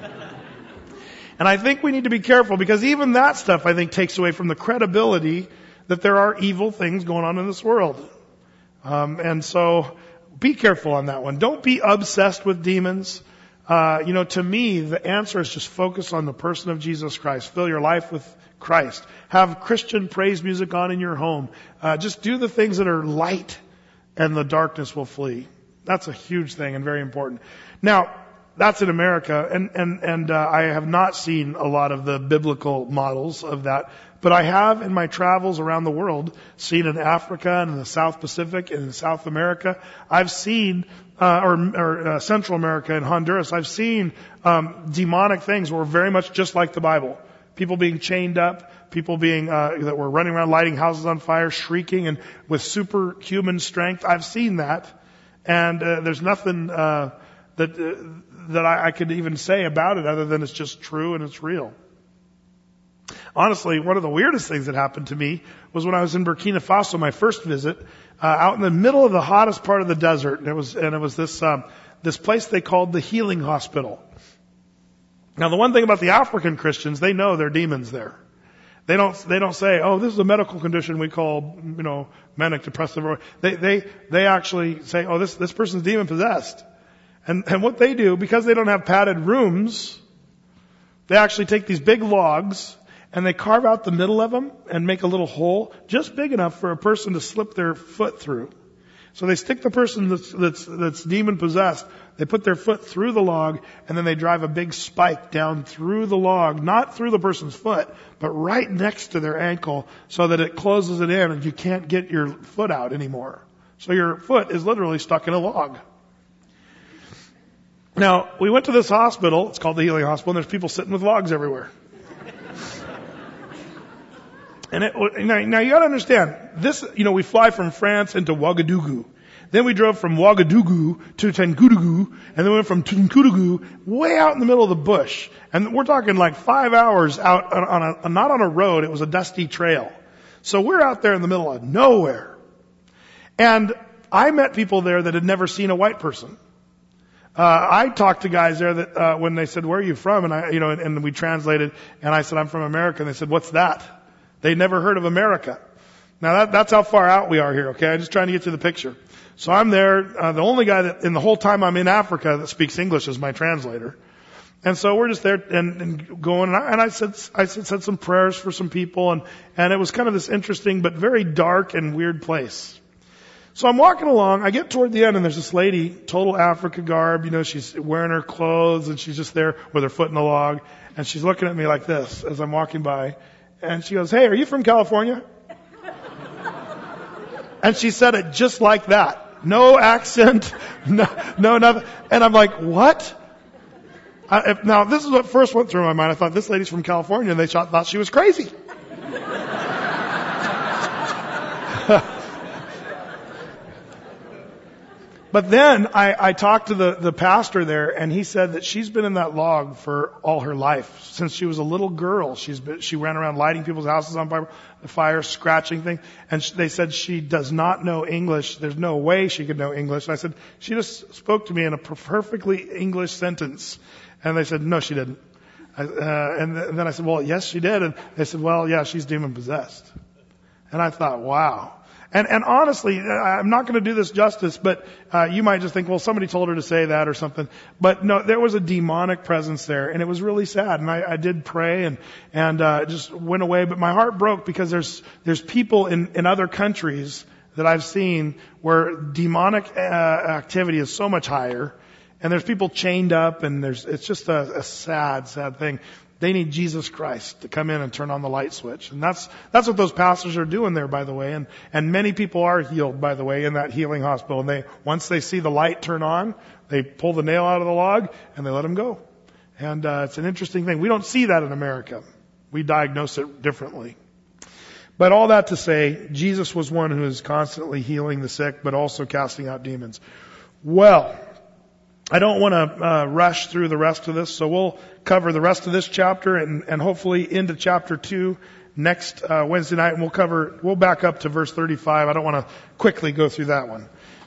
And I think we need to be careful because even that stuff, I think, takes away from the credibility that there are evil things going on in this world. And so be careful on that one. Don't be obsessed with demons. To me, the answer is just focus on the person of Jesus Christ. Fill your life with Christ. Have Christian praise music on in your home. Just do the things that are light and the darkness will flee. That's a huge thing and very important. Now, that's in America and I have not seen a lot of the biblical models of that, but I have in my travels around the world seen in Africa and in the South Pacific and in South America. I've seen or Central America and Honduras. I've seen demonic things were very much just like the Bible. People being chained up, people being that were running around lighting houses on fire, shrieking and with superhuman strength. I've seen that, and there's nothing that I could even say about it other than it's just true and it's real. Honestly, one of the weirdest things that happened to me was when I was in Burkina Faso, my first visit, out in the middle of the hottest part of the desert, and it was this place they called the Healing Hospital. Now, the one thing about the African Christians, they know there are demons there. They don't say, oh, this is a medical condition we call, manic depressive. They actually say, oh, this person's demon possessed. And what they do, because they don't have padded rooms, they actually take these big logs and they carve out the middle of them and make a little hole just big enough for a person to slip their foot through. So they stick the person that's demon possessed, they put their foot through the log, and then they drive a big spike down through the log, not through the person's foot, but right next to their ankle so that it closes it in and you can't get your foot out anymore. So your foot is literally stuck in a log. Now, we went to this hospital, it's called the Healing Hospital, and there's people sitting with logs everywhere. And now you gotta understand, this, we fly from France into Ouagadougou. Then we drove from Ouagadougou to Tinkoudou, and then we went from Tinkoudou way out in the middle of the bush. And we're talking like 5 hours out not on a road, it was a dusty trail. So we're out there in the middle of nowhere. And I met people there that had never seen a white person. I talked to guys there that, when they said, where are you from? And and we translated, and I said, I'm from America. And they said, what's that? They never heard of America. Now that's how far out we are here, okay? I'm just trying to get to the picture. So I'm there, the only guy that, in the whole time I'm in Africa that speaks English is my translator. And so we're just there and going, and I said some prayers for some people, and it was kind of this interesting but very dark and weird place. So I'm walking along, I get toward the end and there's this lady, total Africa garb, she's wearing her clothes and she's just there with her foot in the log, and she's looking at me like this as I'm walking by. And she goes, hey, are you from California? And she said it just like that. No accent, no nothing. And I'm like, what? Now, this is what first went through my mind. I thought, this lady's from California, and they thought she was crazy. But then I talked to the pastor there, and he said that she's been in that log for all her life. Since she was a little girl, she ran around lighting people's houses on fire, scratching things. And they said she does not know English. There's no way she could know English. And I said, she just spoke to me in a perfectly English sentence. And they said, no, she didn't. And then I said, well, yes, she did. And they said, well, yeah, she's demon possessed. And I thought, wow. And honestly, I'm not going to do this justice, but you might just think, well, somebody told her to say that or something. But no, there was a demonic presence there, and it was really sad. And I did pray and just went away. But my heart broke because there's people in other countries that I've seen where demonic activity is so much higher, and there's people chained up, and it's just a sad thing. They need Jesus Christ to come in and turn on the light switch. And that's what those pastors are doing there, by the way. And many people are healed, by the way, in that healing hospital. And once they see the light turn on, they pull the nail out of the log and they let them go. And it's an interesting thing. We don't see that in America. We diagnose it differently. But all that to say, Jesus was one who is constantly healing the sick, but also casting out demons. Well, I don't want to rush through the rest of this, so we'll cover the rest of this chapter and hopefully into chapter 2 next Wednesday night, and we'll back up to verse 35. I don't want to quickly go through that one.